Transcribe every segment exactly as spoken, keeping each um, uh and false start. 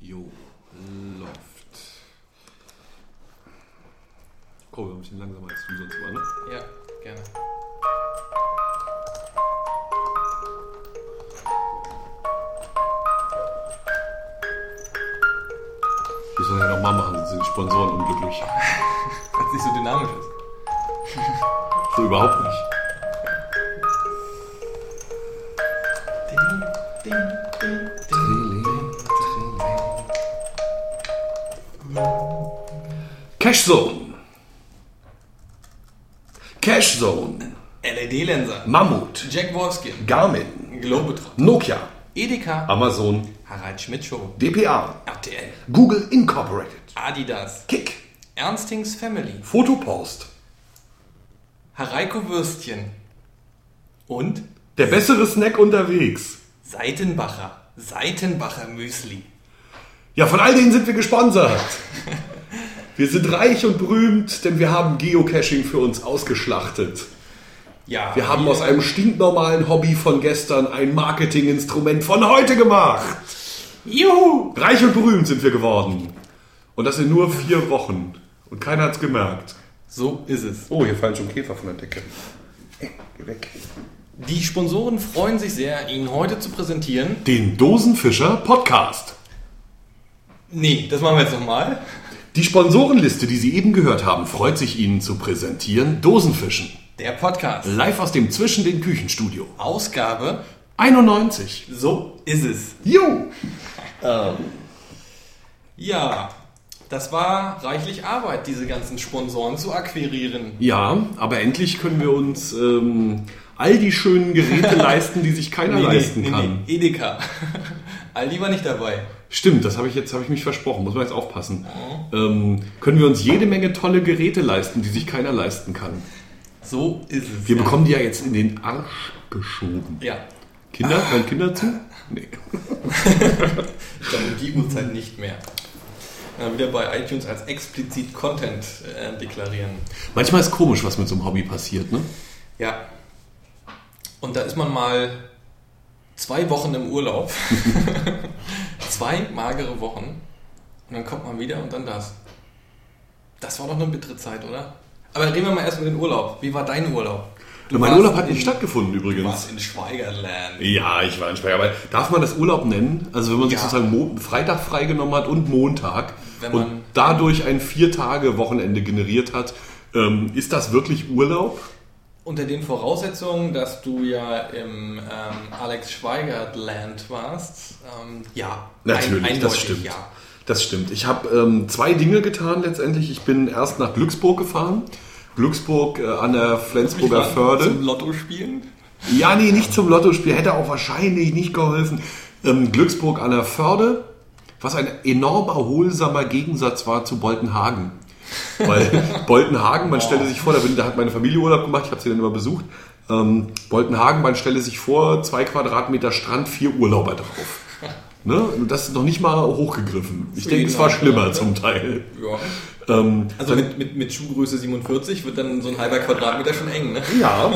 Jo, läuft. Komm, ein bisschen langsamer als du sonst war, ne? Ja, gerne. Wir sollen ja noch mal machen, sonst sind die Sponsoren unglücklich. Weil es nicht so dynamisch ist. So überhaupt nicht. Ding, ding, ding, Trilling, Trilling. Cashzone. Cashzone. L E D-Lenser. Mammut. Jack Wolfskin. Garmin. Globetrot. Nokia. Edeka. Amazon. Harald Schmidt Show. D P A. R T L. Google Incorporated. Adidas. Kick. Ernstings Family. Fotopost. Hareiko Würstchen. Und Der bessere Snack unterwegs. Seitenbacher. Seitenbacher Müsli. Ja, von all denen sind wir gesponsert. Wir sind reich und berühmt, denn wir haben Geocaching für uns ausgeschlachtet. Ja, Wir haben aus einem stinknormalen Hobby von gestern ein Marketinginstrument von heute gemacht. Juhu! Reich und berühmt sind wir geworden. Und das in nur vier Wochen. Und keiner hat's gemerkt. So ist es. Oh, hier fallen schon Käfer von der Decke. Ey, geh weg. Die Sponsoren freuen sich sehr, Ihnen heute zu präsentieren. Den Dosenfischer Podcast. Nee, das machen wir jetzt nochmal. Die Sponsorenliste, die Sie eben gehört haben, freut sich Ihnen zu präsentieren. Dosenfischen. Der Podcast. Live aus dem Zwischen den Küchenstudio. Ausgabe. einundneunzig. So ist es. Jo! Ähm. Ja, das war reichlich Arbeit, diese ganzen Sponsoren zu akquirieren. Ja, aber endlich können wir uns ähm, all die schönen Geräte leisten, die sich keiner leisten nee, kann. Nee, Edeka. Aldi war nicht dabei. Stimmt, das habe ich jetzt habe ich mich versprochen. Muss man jetzt aufpassen. Oh. Ähm, können wir uns jede Menge tolle Geräte leisten, die sich keiner leisten kann. So ist es. Wir ja. bekommen die ja jetzt in den Arsch geschoben. Ja. Kinder? Ah. Hören Kinder zu? Nee. Ich glaube, um die Uhrzeit nicht mehr. Ja, wieder bei iTunes als explizit Content äh, deklarieren. Manchmal ist komisch, was mit so einem Hobby passiert, ne? Ja. Und da ist man mal zwei Wochen im Urlaub. Zwei magere Wochen. Und dann kommt man wieder und dann das. Das war doch eine bittere Zeit, oder? Aber reden wir mal erst über den Urlaub. Wie war dein Urlaub? Du mein Urlaub hat nicht in, stattgefunden übrigens. Du warst in Schweigerland. Ja, ich war in Schweigerland. Aber darf man das Urlaub nennen? Also wenn man sich ja. sozusagen Mo- Freitag freigenommen hat und Montag wenn man, und dadurch ein Vier-Tage-Wochenende generiert hat, ähm, ist das wirklich Urlaub? Unter den Voraussetzungen, dass du ja im ähm, Alex Schweigert-Land warst, ähm, ja. Natürlich, ein, das stimmt. Ja. Das stimmt. Ich habe ähm, zwei Dinge getan letztendlich. Ich bin erst nach Glücksburg gefahren. Glücksburg äh, an der Flensburger Förde. Zum Lotto spielen? Ja, nee, nicht zum Lotto spielen. Hätte auch wahrscheinlich nicht geholfen. Ähm, Glücksburg an der Förde, was ein enorm erholsamer Gegensatz war zu Boltenhagen. Weil Boltenhagen, man oh. stelle sich vor, da, bin, da hat meine Familie Urlaub gemacht, ich habe sie dann immer besucht. Ähm, Boltenhagen, man stelle sich vor, zwei Quadratmeter Strand, vier Urlauber drauf. Ne? Das ist noch nicht mal hochgegriffen. Ich denke, es war schlimmer zum Teil. Ja. Ähm, also mit, mit, mit Schuhgröße siebenundvierzig wird dann so ein halber Quadratmeter schon eng, ne? Ja.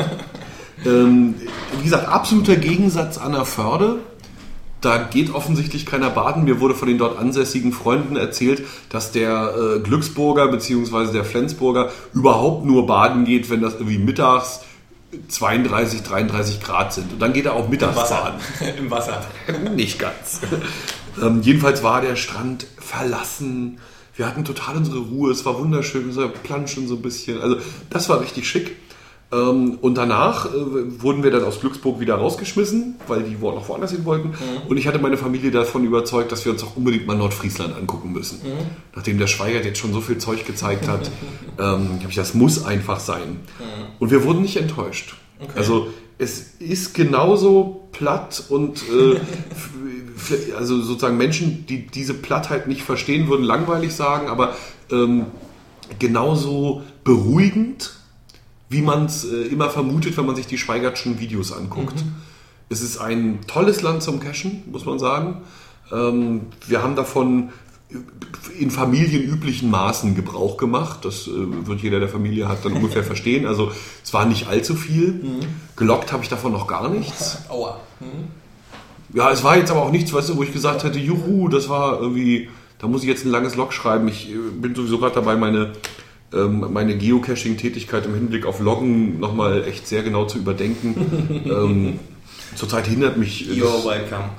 ähm, wie gesagt, absoluter Gegensatz an der Förde. Da geht offensichtlich keiner baden. Mir wurde von den dort ansässigen Freunden erzählt, dass der äh, Glücksburger bzw. der Flensburger überhaupt nur baden geht, wenn das irgendwie mittags zweiunddreißig, dreiunddreißig Grad sind. Und dann geht er auch mittags Im Wasser. baden. Im Wasser. Nicht ganz. ähm, jedenfalls war der Strand verlassen. Wir hatten total unsere Ruhe. Es war wunderschön. Wir planschen so ein bisschen. Also das war richtig schick. Ähm, und danach äh, wurden wir dann aus Glücksburg wieder rausgeschmissen, weil die noch woanders hin wollten. Mhm. Und ich hatte meine Familie davon überzeugt, dass wir uns auch unbedingt mal Nordfriesland angucken müssen. Mhm. Nachdem der Schweigert jetzt schon so viel Zeug gezeigt hat, ähm, habe ich, das muss einfach sein. Mhm. Und wir wurden nicht enttäuscht. Okay. Also es ist genauso platt und äh, also sozusagen Menschen, die diese Plattheit nicht verstehen, würden langweilig sagen, aber ähm, genauso beruhigend, wie man es äh, immer vermutet, wenn man sich die Schweigertschen Videos anguckt. Mhm. Es ist ein tolles Land zum Cashen, muss man sagen. Ähm, wir haben davon in familienüblichen Maßen Gebrauch gemacht. Das äh, wird jeder, der Familie hat, dann ungefähr verstehen. Also es war nicht allzu viel. Mhm. Gelockt habe ich davon noch gar nichts. Aua. Mhm. Ja, es war jetzt aber auch nichts, weißt du, wo ich gesagt hätte, juhu, das war irgendwie, da muss ich jetzt ein langes Log schreiben. Ich bin sowieso gerade dabei, meine, ähm, meine Geocaching-Tätigkeit im Hinblick auf Loggen nochmal echt sehr genau zu überdenken. ähm, zurzeit hindert mich... You're welcome.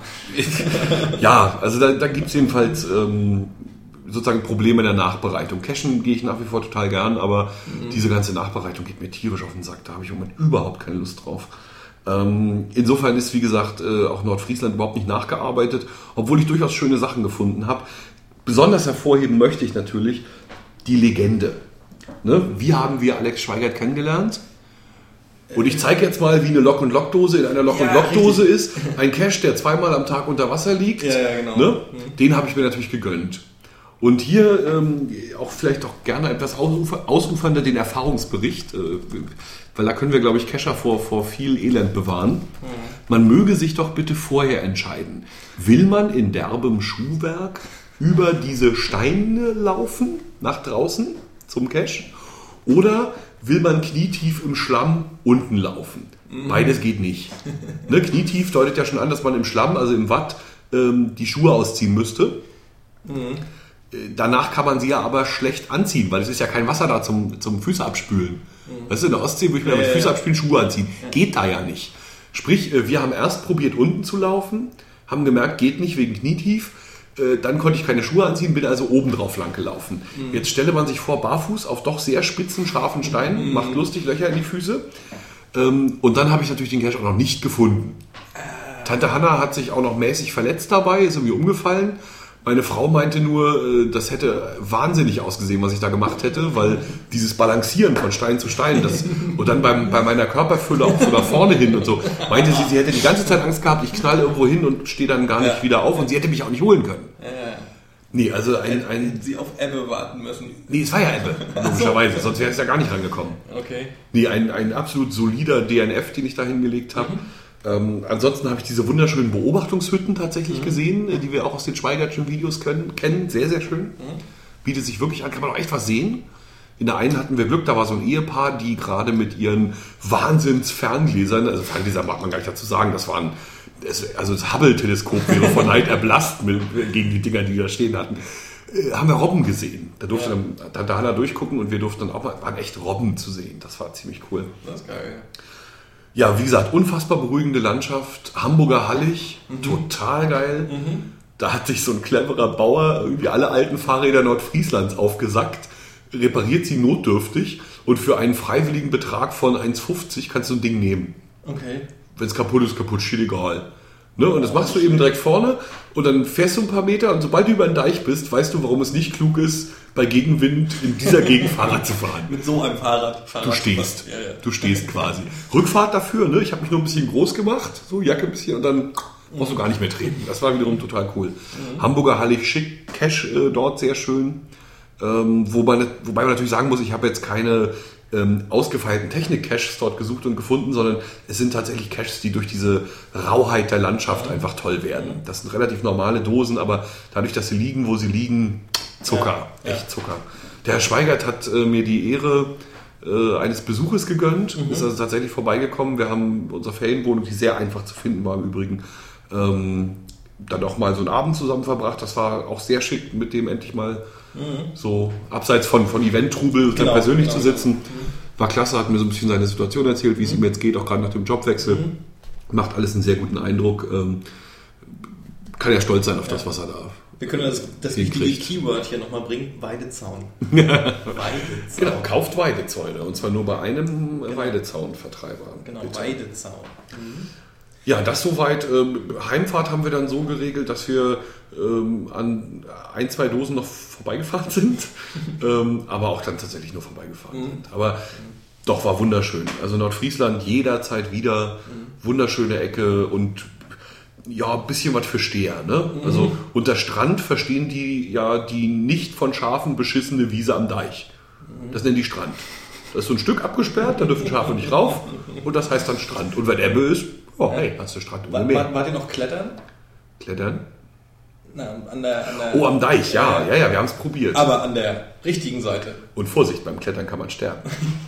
Ja, also da, da gibt es jedenfalls ähm, sozusagen Probleme in der Nachbereitung. Cachen gehe ich nach wie vor total gern, aber mhm. diese ganze Nachbereitung geht mir tierisch auf den Sack. Da habe ich im Moment überhaupt keine Lust drauf. Ähm, insofern ist, wie gesagt, äh, auch Nordfriesland überhaupt nicht nachgearbeitet, obwohl ich durchaus schöne Sachen gefunden habe. Besonders hervorheben möchte ich natürlich die Legende. Ne? Wie haben wir Alex Schweigert kennengelernt? Und ich zeige jetzt mal, wie eine Lock- und Lockdose in einer Lock- und Lockdose ist. Ein Cache, der zweimal am Tag unter Wasser liegt. Ja, ja, genau. Ne? Den habe ich mir natürlich gegönnt. Und hier ähm, auch vielleicht auch gerne etwas ausufer, ausufernder den Erfahrungsbericht, äh, weil da können wir, glaube ich, Cacher vor, vor viel Elend bewahren. Mhm. Man möge sich doch bitte vorher entscheiden. Will man in derbem Schuhwerk über diese Steine laufen, nach draußen zum Cache? Oder will man knietief im Schlamm unten laufen? Mhm. Beides geht nicht. Ne, knietief deutet ja schon an, dass man im Schlamm, also im Watt, ähm, die Schuhe ausziehen müsste. Mhm. Danach kann man sie ja aber schlecht anziehen, weil es ist ja kein Wasser da zum, zum Füße abspülen. Mhm. Weißt du, in der Ostsee würde ich mir ja, mit Füße ja. abspülen, Schuhe anziehen. Ja. Geht da ja nicht. Sprich, wir haben erst probiert, unten zu laufen, haben gemerkt, geht nicht wegen knietief. Dann konnte ich keine Schuhe anziehen, bin also oben drauf lang gelaufen. Mhm. Jetzt stelle man sich vor, barfuß auf doch sehr spitzen, scharfen Steinen, mhm. macht lustig Löcher in die Füße. Und dann habe ich natürlich den Cache auch noch nicht gefunden. Äh. Tante Hanna hat sich auch noch mäßig verletzt dabei, ist irgendwie umgefallen. Meine Frau meinte nur, das hätte wahnsinnig ausgesehen, was ich da gemacht hätte, weil dieses Balancieren von Stein zu Stein, das, und dann beim, bei meiner Körperfülle auch so nach vorne hin und so, meinte sie, sie hätte die ganze Zeit Angst gehabt, ich knall irgendwo hin und stehe dann gar nicht ja. wieder auf und sie hätte mich auch nicht holen können. Ja. Nee, also ein... ein Sie auf Ebbe warten müssen. Nee, es war ja Ebbe, logischerweise, sonst wäre es ja gar nicht rangekommen. Okay. Nee, ein, ein absolut solider D N F, den ich da hingelegt habe. Mhm. Ähm, ansonsten habe ich diese wunderschönen Beobachtungshütten tatsächlich mhm. gesehen, die wir auch aus den Schweigertschen Videos können, kennen. Sehr, sehr schön. Mhm. Bietet sich wirklich an, kann man auch echt was sehen. In der einen hatten wir Glück, da war so ein Ehepaar, die gerade mit ihren Wahnsinns-Ferngläsern, also Ferngläser mag man gar nicht dazu sagen, das waren, also das Hubble-Teleskop wäre vor Neid erblasst mit, gegen die Dinger, die da stehen hatten. Äh, haben wir Robben gesehen. Da durfte ja. dann da Hanna durchgucken und wir durften dann auch mal, waren echt Robben zu sehen. Das war ziemlich cool. Das ist geil. Ja, wie gesagt, unfassbar beruhigende Landschaft. Hamburger Hallig, mhm. total geil. Mhm. Da hat sich so ein cleverer Bauer irgendwie alle alten Fahrräder Nordfrieslands aufgesackt, repariert sie notdürftig und für einen freiwilligen Betrag von eins fünfzig kannst du ein Ding nehmen. Okay. Wenn es kaputt ist, kaputt, shit egal. Ne? Und das machst du eben direkt vorne und dann fährst du ein paar Meter und sobald du über den Deich bist, weißt du, warum es nicht klug ist, bei Gegenwind in dieser Gegend Fahrrad zu fahren. Mit so einem Fahrrad. Fahrrad du stehst. Ja, ja. Du stehst quasi. Rückfahrt dafür, ne? Ich habe mich nur ein bisschen groß gemacht, so Jacke ein bisschen und dann brauchst du gar nicht mehr treten. Das war wiederum total cool. Mhm. Hamburger Hallig schick, Cache äh, dort sehr schön. Ähm, wobei, wobei man natürlich sagen muss, ich habe jetzt keine ähm, ausgefeilten Technik-Caches dort gesucht und gefunden, sondern es sind tatsächlich Caches, die durch diese Rauheit der Landschaft mhm. einfach toll werden. Das sind relativ normale Dosen, aber dadurch, dass sie liegen, wo sie liegen, Zucker, ja, echt ja. Zucker. Der Herr Schweigert hat äh, mir die Ehre äh, eines Besuches gegönnt, mhm. ist also tatsächlich vorbeigekommen. Wir haben unsere Ferienwohnung, die sehr einfach zu finden war im Übrigen, ähm, dann auch mal so einen Abend zusammen verbracht. Das war auch sehr schick, mit dem endlich mal mhm. so abseits von, von Event-Trubel genau, persönlich genau. zu sitzen. Mhm. War klasse, hat mir so ein bisschen seine Situation erzählt, wie es mhm. ihm jetzt geht, auch gerade nach dem Jobwechsel. Mhm. Macht alles einen sehr guten Eindruck. Ähm, kann ja stolz sein auf ja. das, was er da Wir können das, das wichtige Keyword hier nochmal bringen, Weidezaun. Weidezaun. Genau, kauft Weidezäune. Und zwar nur bei einem genau. Weidezaunvertreiber. Genau, bitte. Weidezaun. Mhm. Ja, das soweit. Ähm, Heimfahrt haben wir dann so geregelt, dass wir ähm, an ein, zwei Dosen noch vorbeigefahren sind. ähm, aber auch dann tatsächlich nur vorbeigefahren mhm. sind. Aber mhm. doch, war wunderschön. Also Nordfriesland jederzeit wieder. Mhm. Wunderschöne Ecke und ja, ein bisschen was für Steher, ne? Mhm. Also unter Strand verstehen die ja die nicht von Schafen beschissene Wiese am Deich. Mhm. Das nennen die Strand. Das ist so ein Stück abgesperrt, da dürfen Schafe nicht rauf und das heißt dann Strand. Und wenn Ebbe ist, oh hey, hast du Strand ohne Meer. Wart ihr noch klettern? Klettern? Na, an der, an der, oh, am Deich, ja, ja, ja, wir haben es probiert. Aber an der richtigen Seite. Und Vorsicht, beim Klettern kann man sterben.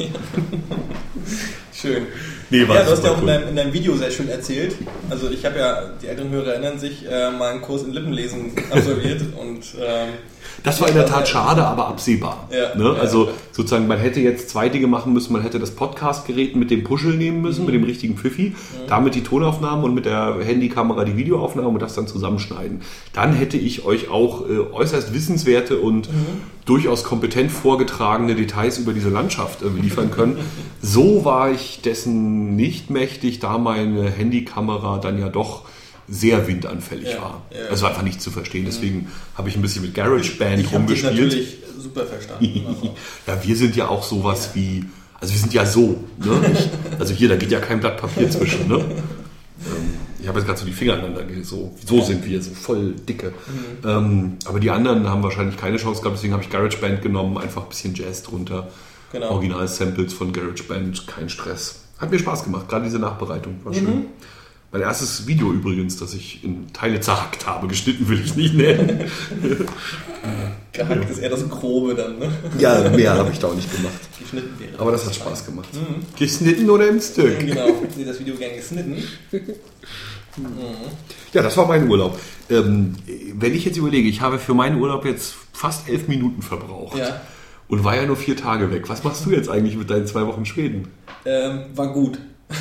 Schön. Nee, war ja, du hast ja auch cool. in, deinem, in deinem Video sehr schön erzählt. Also ich habe ja, die älteren Hörer erinnern sich, äh, mal einen Kurs in Lippenlesen absolviert. und ähm, Das war in der Tat schade, aber absehbar. Ja, ne? ja, Also ja. sozusagen, man hätte jetzt zwei Dinge machen müssen. Man hätte das Podcast-Gerät mit dem Puschel nehmen müssen, Mhm. mit dem richtigen Pfiffi, mhm. damit die Tonaufnahmen und mit der Handykamera die Videoaufnahmen und das dann zusammenschneiden. Dann hätte ich euch auch äh, äußerst wissenswerte und mhm. durchaus kompetent vorgetragene Details über diese Landschaft äh, liefern können. So war ich dessen nicht mächtig, da meine Handykamera dann ja doch sehr windanfällig ja, war. Ja. Das war einfach nicht zu verstehen. Deswegen mhm. habe ich ein bisschen mit GarageBand ich, ich rumgespielt. Ich habe natürlich super verstanden. Also. Ja, wir sind ja auch sowas ja. wie, also wir sind ja so. Ne? Ich, also hier, da geht ja kein Blatt Papier zwischen. Ne? Ich habe jetzt gerade so die Finger aneinander, so, so ja. sind wir, so voll dicke. Mhm. Ähm, aber die anderen haben wahrscheinlich keine Chance gehabt, deswegen habe ich GarageBand genommen, einfach ein bisschen Jazz drunter. Genau. Original-Samples von GarageBand, kein Stress. Hat mir Spaß gemacht, gerade diese Nachbereitung, war mhm. schön. Mein erstes Video übrigens, das ich in Teile zerhackt habe, geschnitten will ich nicht nennen. Gehackt ist eher das Grobe dann, ne? Ja, mehr habe ich da auch nicht gemacht. Geschnitten wäre. Aber das hat Spaß gemacht. Mhm. Geschnitten oder im Stück? Genau, nee, das Video gern geschnitten. Mhm. Ja, das war mein Urlaub. Ähm, wenn ich jetzt überlege, ich habe für meinen Urlaub jetzt fast elf Minuten verbraucht. Ja. Und war ja nur vier Tage weg. Was machst du jetzt eigentlich mit deinen zwei Wochen Schweden? Ähm, war gut.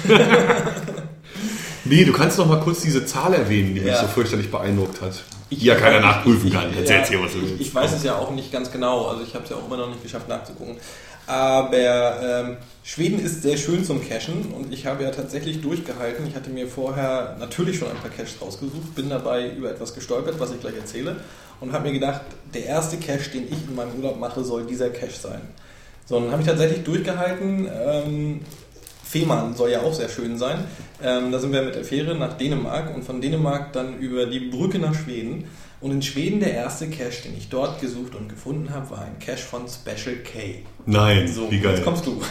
Nee, du kannst noch mal kurz diese Zahl erwähnen, die ja. mich so fürchterlich beeindruckt hat. Die ja keiner nachprüfen ich, kann. Ich, Erzähl ja, hier, was du willst. Ich, ich weiß es ja auch nicht ganz genau. Also ich habe es ja auch immer noch nicht geschafft nachzugucken. Aber ähm, Schweden ist sehr schön zum Cashen und ich habe ja tatsächlich durchgehalten. Ich hatte mir vorher natürlich schon ein paar Caches rausgesucht, bin dabei über etwas gestolpert, was ich gleich erzähle und habe mir gedacht, der erste Cache, den ich in meinem Urlaub mache, soll dieser Cache sein. So, dann habe ich tatsächlich durchgehalten. Ähm, Fehmarn soll ja auch sehr schön sein. Ähm, da sind wir mit der Fähre nach Dänemark und von Dänemark dann über die Brücke nach Schweden. Und in Schweden der erste Cache, den ich dort gesucht und gefunden habe, war ein Cache von Special K. Nein, so, wie geil. Jetzt kommst du.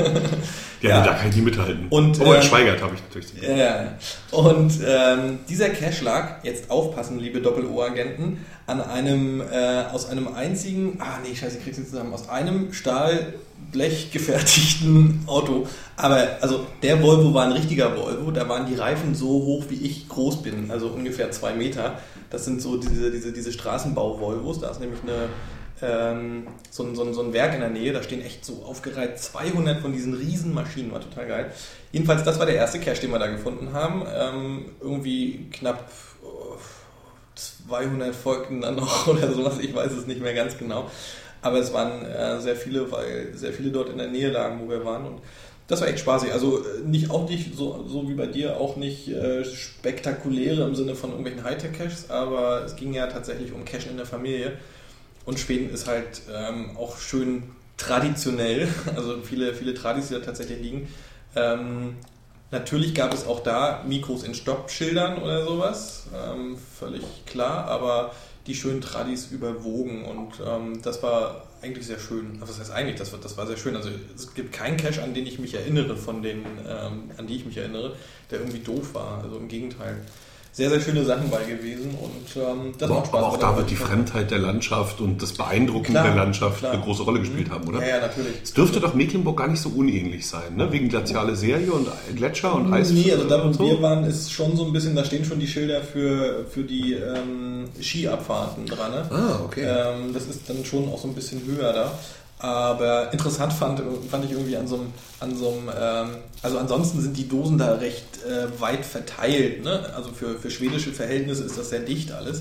ja, ja, da kann ich nie mithalten. Und, oh, ähm, Schweigert habe ich natürlich. Ja, ja. Und ähm, dieser Cache lag, jetzt aufpassen, liebe Doppel-O-Agenten, an einem, äh, aus einem einzigen, ah nee, scheiße, ich krieg's nicht zusammen, aus einem Stahlblech gefertigten Auto. Aber also der Volvo war ein richtiger Volvo, da waren die Reifen so hoch, wie ich groß bin, also ungefähr zwei Meter. Das sind so diese, diese, diese Straßenbau-Volvos, da ist nämlich eine, ähm, so, ein, so, ein, so ein Werk in der Nähe, da stehen echt so aufgereiht zweihundert von diesen riesen Maschinen, war total geil. Jedenfalls, das war der erste Cache, den wir da gefunden haben. Ähm, irgendwie knapp oh, zweihundert folgten dann noch oder sowas, ich weiß es nicht mehr ganz genau. Aber es waren äh, sehr viele, weil sehr viele dort in der Nähe lagen, wo wir waren und das war echt spaßig. Also nicht auch nicht so, so wie bei dir, auch nicht äh, spektakuläre im Sinne von irgendwelchen Hightech-Caches, aber es ging ja tatsächlich um Cachen in der Familie. Und Schweden ist halt ähm, auch schön traditionell, also viele, viele Tradis, die da tatsächlich liegen. Ähm, natürlich gab es auch da Mikros in Stoppschildern oder sowas, ähm, völlig klar, aber die schönen Tradis überwogen und ähm, das war eigentlich sehr schön. Was heißt eigentlich? Das war, das war sehr schön. Also es gibt keinen Cache, an den ich mich erinnere, von denen, ähm, an die ich mich erinnere, der irgendwie doof war. Also im Gegenteil. Sehr, sehr schöne Sachen bei gewesen und ähm, das aber, macht Spaß. Aber auch da wird die Fremdheit der Landschaft und das Beeindrucken klar, der Landschaft klar. eine große Rolle gespielt haben, oder? Ja, ja, natürlich. Es dürfte doch Mecklenburg gar nicht so unähnlich sein, ne? Wegen glaziale Serie und Gletscher und Eis. Nee, also da, wo so. wir waren, ist schon so ein bisschen, da stehen schon die Schilder für, für die ähm, Skiabfahrten dran. Ne? Ah, okay. Ähm, das ist dann schon auch so ein bisschen höher da. Aber interessant fand, fand ich irgendwie an so einem, an so einem ähm, also ansonsten sind die Dosen da recht äh, weit verteilt, ne? Also für, für schwedische Verhältnisse ist das sehr dicht alles,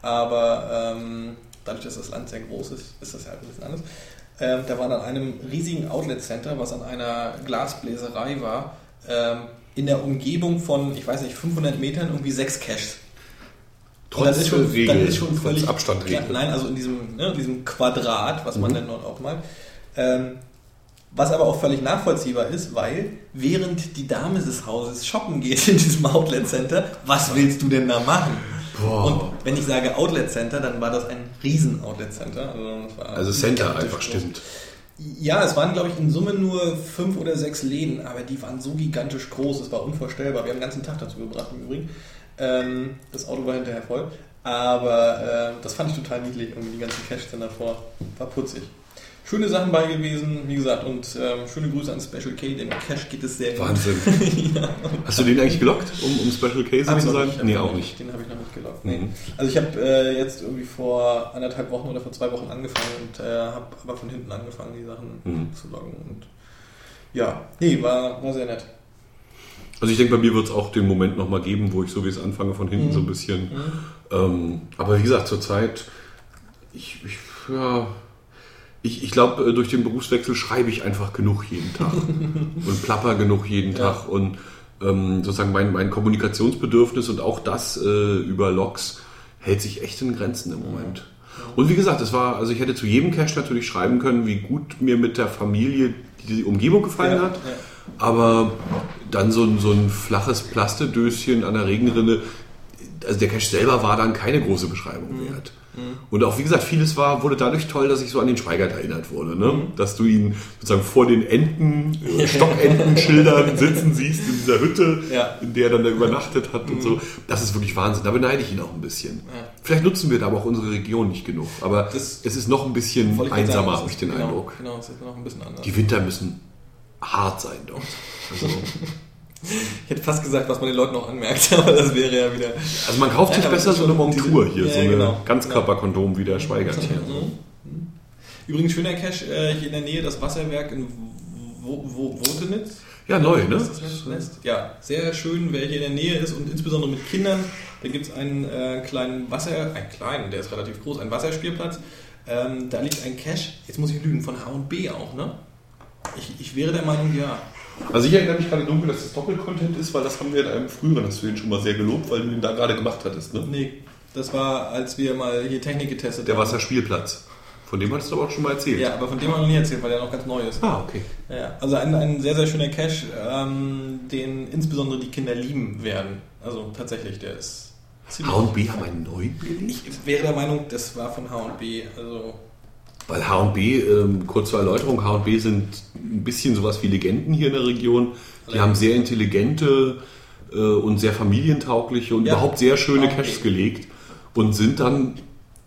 aber ähm, dadurch, dass das Land sehr groß ist, ist das ja halt ein bisschen anders. Ähm, da war dann einem riesigen Outlet-Center, was an einer Glasbläserei war, ähm, in der Umgebung von, ich weiß nicht, fünfhundert Metern irgendwie sechs Caches. Trotz das ist schon, Regel, dann ist schon völlig Abstand klar, nein, also in diesem, ne, diesem Quadrat, was man mhm. dann dort auch mal. Ähm, was aber auch völlig nachvollziehbar ist, weil während die Dame des Hauses shoppen geht in diesem Outlet Center, was willst du denn da machen? Boah. Und wenn ich sage Outlet Center, dann war das ein riesen Outlet Center. Also, das war also Center einfach groß. Stimmt. Ja, es waren glaube ich in Summe nur fünf oder sechs Läden, aber die waren so gigantisch groß, es war unvorstellbar. Wir haben den ganzen Tag dazu gebracht im Übrigen. Das Auto war hinterher voll. Aber äh, das fand ich total niedlich, irgendwie die ganzen Caches dann davor. War putzig. Schöne Sachen bei gewesen, wie gesagt, und ähm, schöne Grüße an Special K, dem Cache geht es sehr gut. Wahnsinn. Ja. Hast du den eigentlich gelockt, um, um Special K zu sein? Nee, auch nicht. Den habe ich noch nicht gelockt. Nee. Mhm. Also ich habe äh, jetzt irgendwie vor anderthalb Wochen oder vor zwei Wochen angefangen und äh, habe aber von hinten angefangen, die Sachen mhm. zu loggen. Und ja, nee, war, war sehr nett. Also ich denke, bei mir wird es auch den Moment nochmal geben, wo ich so wie es anfange, von hinten mhm. so ein bisschen. Mhm. Ähm, aber wie gesagt, zurzeit, ich, ich ja... Ich, ich glaube, durch den Berufswechsel schreibe ich einfach genug jeden Tag und plapper genug jeden ja. Tag und ähm, sozusagen mein, mein Kommunikationsbedürfnis und auch das äh, über Logs hält sich echt in Grenzen im Moment. Ja. Und wie gesagt, es war, also ich hätte zu jedem Cache natürlich schreiben können, wie gut mir mit der Familie die Umgebung gefallen ja. hat, ja. aber dann so ein, so ein flaches Plastedöschen an der Regenrinne, also der Cache selber war dann keine große Beschreibung mhm. wert. Und auch, wie gesagt, vieles war, wurde dadurch toll, dass ich so an den Schweigert erinnert wurde. Ne? Mhm. Dass du ihn sozusagen vor den Enten, Stockentenschildern sitzen siehst in dieser Hütte, ja. in der er dann da übernachtet hat mhm. und so. Das ist wirklich Wahnsinn. Da beneide ich ihn auch ein bisschen. Ja. Vielleicht nutzen wir da aber auch unsere Region nicht genug. Aber das, es ist noch ein bisschen einsamer, habe ich den genau, Eindruck. Genau, es ist noch ein bisschen anders. Die Winter müssen hart sein dort. Also, ich hätte fast gesagt, was man den Leuten auch anmerkt, aber das wäre ja wieder... Also man kauft sich ja, besser so eine Montur hier, ja, so eine genau. Ganzkörperkondom wie der Schweigert hier. Mhm. Übrigens schöner Cache äh, hier in der Nähe, das Wasserwerk in Wotenitz. Ja, neu, ne? Ja, sehr schön, wer hier in der Nähe ist und insbesondere mit Kindern. Da gibt es einen äh, kleinen Wasser... Einen kleinen, der ist relativ groß, einen Wasserspielplatz. Ähm, da liegt ein Cache, jetzt muss ich lügen, von H und B auch, ne? Ich, ich wäre der Meinung, ja. Also ich erinnere mich gerade dunkel, dass das Doppelcontent ist, weil das haben wir in einem früheren, hast du den schon mal sehr gelobt, weil du den da gerade gemacht hattest, ne? Nee, das war, als wir mal hier Technik getestet haben. Der Wasserspielplatz. Von dem hattest du aber auch schon mal erzählt. Ja, aber von dem haben wir noch nie erzählt, weil der noch ganz neu ist. Ah, okay. Ja, also ein, ein sehr, sehr schöner Cache, ähm, den insbesondere die Kinder lieben werden. Also tatsächlich, der ist ziemlich... H und B haben einen neuen gelegt? Ich wäre der Meinung, das war von H und B, also... Weil H und B, ähm, kurz zur Erläuterung, H und B sind ein bisschen sowas wie Legenden hier in der Region. Die haben sehr intelligente äh, und sehr familientaugliche und ja, überhaupt sehr schöne Caches gelegt und sind dann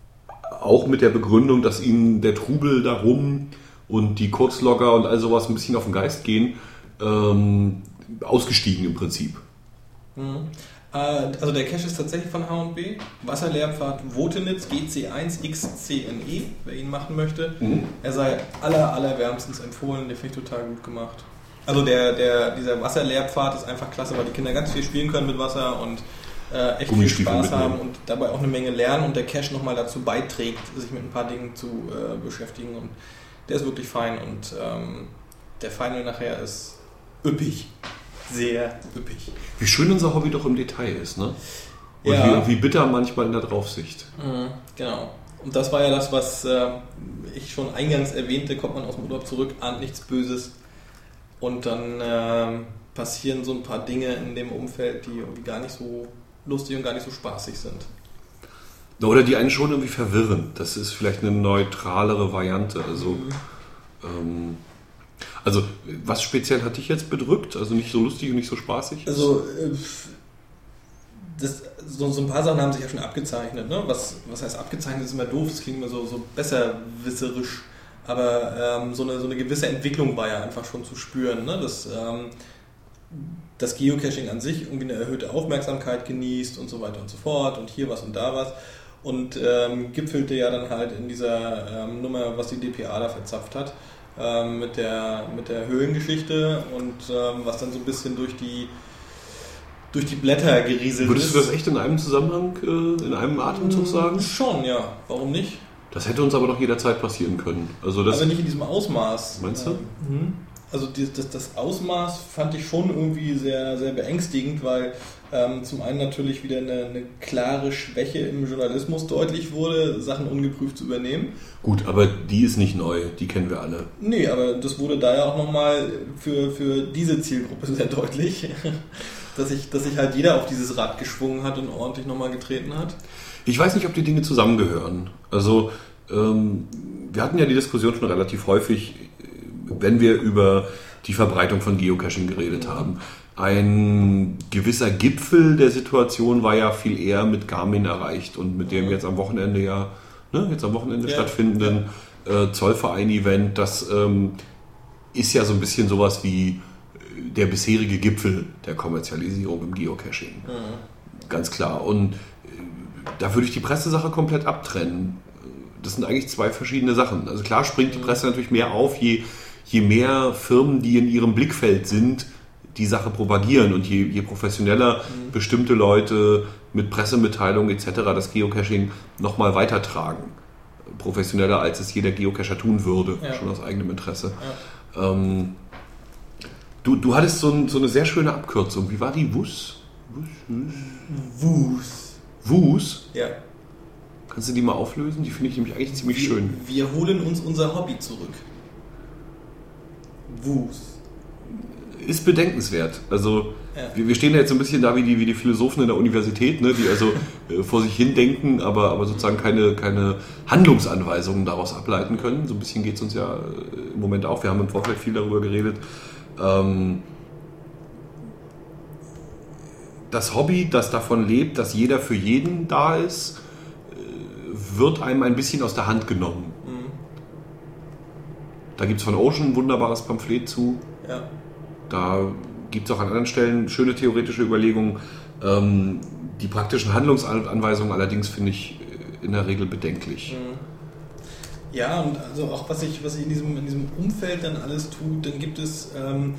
auch mit der Begründung, dass ihnen der Trubel darum und die Kurzlogger und all sowas ein bisschen auf den Geist gehen, ähm, ausgestiegen im Prinzip. Mhm. Also der Cache ist tatsächlich von H und B. Wasserlehrpfad Wotenitz G C eins X C N E, wer ihn machen möchte. Mhm. Er sei aller, aller wärmstens empfohlen, den finde ich total gut gemacht. Also der, der, dieser Wasserlehrpfad ist einfach klasse, weil die Kinder ganz viel spielen können mit Wasser und äh, echt viel Spaß haben und dabei auch eine Menge lernen und der Cache nochmal dazu beiträgt, sich mit ein paar Dingen zu äh, beschäftigen und der ist wirklich fein und ähm, der Final nachher ist üppig. Sehr üppig. Wie schön unser Hobby doch im Detail ist, ne? Und ja. wie, wie bitter manchmal in der Draufsicht. Mhm, genau. Und das war ja das, was äh, ich schon eingangs erwähnte, kommt man aus dem Urlaub zurück, ahnt nichts Böses und dann äh, passieren so ein paar Dinge in dem Umfeld, die irgendwie gar nicht so lustig und gar nicht so spaßig sind. Oder die einen schon irgendwie verwirren. Das ist vielleicht eine neutralere Variante. Also mhm. ähm, Also, was speziell hat dich jetzt bedrückt? Also nicht so lustig und nicht so spaßig? Also, das, so, so ein paar Sachen haben sich ja schon abgezeichnet. Ne? Was, was heißt abgezeichnet? Das ist immer doof, das klingt immer so, so besserwisserisch. Aber ähm, so, eine, so eine gewisse Entwicklung war ja einfach schon zu spüren. Ne? Dass ähm, das Geocaching an sich irgendwie eine erhöhte Aufmerksamkeit genießt und so weiter und so fort. Und hier was und da was. Und ähm, gipfelte ja dann halt in dieser ähm, Nummer, was die D P A da verzapft hat. Mit der, mit der Höhlengeschichte und ähm, was dann so ein bisschen durch die, durch die Blätter gerieselt Würdest ist. Würdest du das echt in einem Zusammenhang, äh, in einem Atemzug sagen? Schon, ja. Warum nicht? Das hätte uns aber doch jederzeit passieren können. Also das aber nicht in diesem Ausmaß. Meinst du? Ähm, also die, das, das Ausmaß fand ich schon irgendwie sehr, sehr beängstigend, weil ähm, zum einen natürlich wieder eine, eine klare Schwäche im Journalismus deutlich wurde, Sachen ungeprüft zu übernehmen. Gut, aber die ist nicht neu, die kennen wir alle. Nee, aber das wurde da ja auch nochmal für, für diese Zielgruppe sehr deutlich, dass sich dass sich halt jeder auf dieses Rad geschwungen hat und ordentlich nochmal getreten hat. Ich weiß nicht, ob die Dinge zusammengehören. Also ähm, wir hatten ja die Diskussion schon relativ häufig, wenn wir über die Verbreitung von Geocaching geredet mhm. haben. ein gewisser Gipfel der Situation war ja viel eher mit Garmin erreicht und mit dem jetzt am Wochenende ja, ne, jetzt am Wochenende ja. stattfindenden äh, Zollverein-Event, das ähm, ist ja so ein bisschen sowas wie der bisherige Gipfel der Kommerzialisierung im Geocaching. Mhm. Ganz klar. Und äh, da würde ich die Pressesache komplett abtrennen. Das sind eigentlich zwei verschiedene Sachen. Also klar springt die Presse natürlich mehr auf, je, je mehr Firmen, die in ihrem Blickfeld sind, die Sache propagieren und je, je professioneller mhm. bestimmte Leute mit Pressemitteilungen et cetera das Geocaching nochmal weitertragen. Professioneller, als es jeder Geocacher tun würde, ja. schon aus eigenem Interesse. Ja. Ähm, du, du hattest so, ein, so eine sehr schöne Abkürzung. Wie war die? W U S? W U S. W U S? Ja. Kannst du die mal auflösen? Die finde ich nämlich eigentlich ziemlich wir, schön. Wir holen uns unser Hobby zurück. W U S. Ist bedenkenswert. Also ja. wir, wir stehen ja jetzt so ein bisschen da wie die, wie die Philosophen in der Universität, ne, die also äh, vor sich hin denken, aber, aber sozusagen keine, keine Handlungsanweisungen daraus ableiten können. So ein bisschen geht es uns ja äh, im Moment auch. Wir haben im Vorfeld viel darüber geredet. Ähm, das Hobby, das davon lebt, dass jeder für jeden da ist, äh, wird einem ein bisschen aus der Hand genommen. Mhm. Da gibt es von Ocean ein wunderbares Pamphlet zu. Ja. Da gibt es auch an anderen Stellen schöne theoretische Überlegungen. Ähm, die praktischen Handlungsanweisungen allerdings finde ich in der Regel bedenklich. Ja, und also auch was ich, was ich in diesem, in diesem Umfeld dann alles tut, dann gibt es ähm,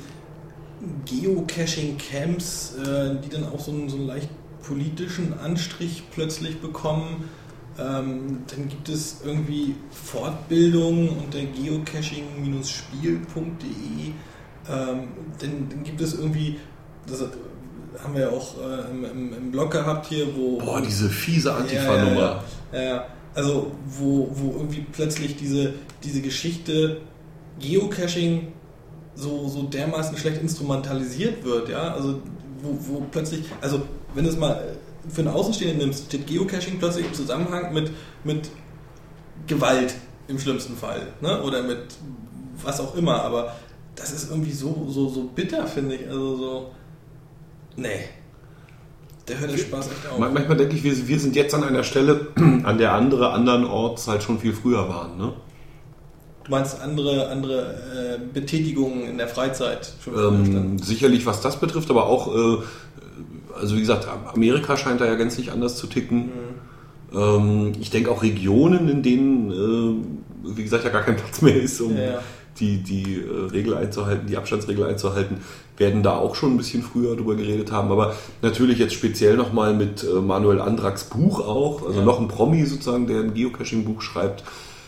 Geocaching-Camps, äh, die dann auch so einen, so einen leicht politischen Anstrich plötzlich bekommen. Ähm, dann gibt es irgendwie Fortbildungen unter geocaching Bindestrich spiel Punkt de. Ähm, dann, dann gibt es irgendwie, das haben wir ja auch äh, im, im, im Blog gehabt hier, wo... Boah, diese fiese Antifa-Nummer. Ja, ja, ja, also wo, wo irgendwie plötzlich diese, diese Geschichte Geocaching so, so dermaßen schlecht instrumentalisiert wird, ja, also wo, wo plötzlich, also wenn du es mal für einen Außenstehenden nimmst, steht Geocaching plötzlich im Zusammenhang mit, mit Gewalt im schlimmsten Fall, ne? Oder mit was auch immer, aber das ist irgendwie so, so, so bitter, finde ich. Also so. Nee. Der hört den Spaß echt auf. Manchmal denke ich, wir, wir sind jetzt an einer Stelle, an der andere andernorts halt schon viel früher waren. Ne? Du meinst andere, andere äh, Betätigungen in der Freizeit schon früher ähm, standen? Sicherlich, was das betrifft, aber auch, äh, also wie gesagt, Amerika scheint da ja gänzlich anders zu ticken. Mhm. Ähm, ich denke auch Regionen, in denen, äh, wie gesagt, ja gar kein Platz mehr ist, um. Ja, ja. die, die äh, Regel einzuhalten, die Abstandsregel einzuhalten, werden da auch schon ein bisschen früher drüber geredet haben. Aber natürlich jetzt speziell nochmal mit äh, Manuel Andracks Buch auch, also ja. noch ein Promi sozusagen, der ein Geocaching-Buch schreibt,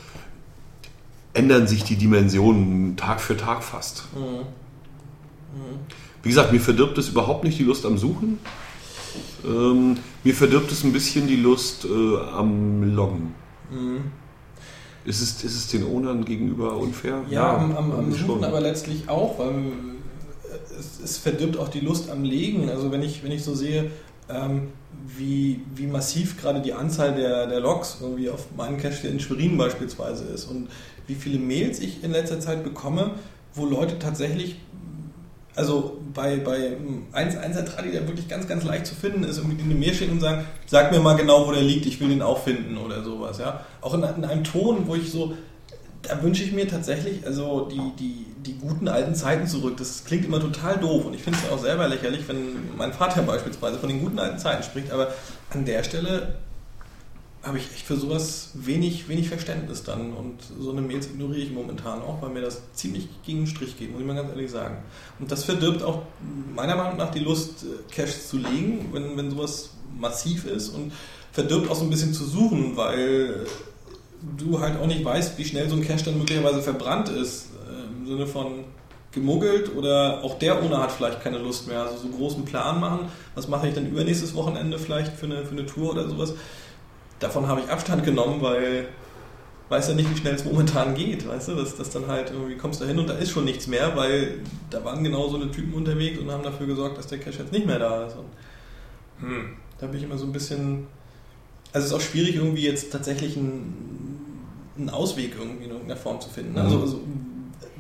ändern sich die Dimensionen Tag für Tag fast. Mhm. Mhm. Wie gesagt, mir verdirbt es überhaupt nicht die Lust am Suchen. Ähm, mir verdirbt es ein bisschen die Lust äh, am Loggen. Mhm. Ist es, ist es den Ownern gegenüber unfair? Ja, ja am, am, am Suchen aber letztlich auch, weil es, es verdirbt auch die Lust am Legen. Also wenn ich, wenn ich so sehe, ähm, wie, wie massiv gerade die Anzahl der, der Logs irgendwie auf meinem Cache in Schwerin beispielsweise ist und wie viele Mails ich in letzter Zeit bekomme, wo Leute tatsächlich, also bei, bei eins eins Tradi, der wirklich ganz, ganz leicht zu finden ist, irgendwie in eine Mail schicken und sagen, sag mir mal genau, wo der liegt, ich will den auch finden oder sowas. Ja? Auch in, in einem Ton, wo ich so, da wünsche ich mir tatsächlich also die, die, die guten alten Zeiten zurück. Das klingt immer total doof und ich finde es auch selber lächerlich, wenn mein Vater beispielsweise von den guten alten Zeiten spricht, aber an der Stelle habe ich echt für sowas wenig, wenig Verständnis dann und so eine Mails ignoriere ich momentan auch, weil mir das ziemlich gegen den Strich geht, muss ich mal ganz ehrlich sagen. Und das verdirbt auch meiner Meinung nach die Lust, Caches zu legen, wenn, wenn sowas massiv ist und verdirbt auch so ein bisschen zu suchen, weil du halt auch nicht weißt, wie schnell so ein Cache dann möglicherweise verbrannt ist, im Sinne von gemuggelt oder auch der Owner hat vielleicht keine Lust mehr, also so einen großen Plan machen, was mache ich dann übernächstes Wochenende vielleicht für eine, für eine Tour oder sowas. Davon habe ich Abstand genommen, weil weiß ja nicht, wie schnell es momentan geht, weißt du, dass das dann halt irgendwie kommst da hin und da ist schon nichts mehr, weil da waren genau so eine Typen unterwegs und haben dafür gesorgt, dass der Cache jetzt nicht mehr da ist. Und, hm, da bin ich immer so ein bisschen, also es ist auch schwierig irgendwie jetzt tatsächlich einen, einen Ausweg irgendwie in irgendeiner Form zu finden. Also, also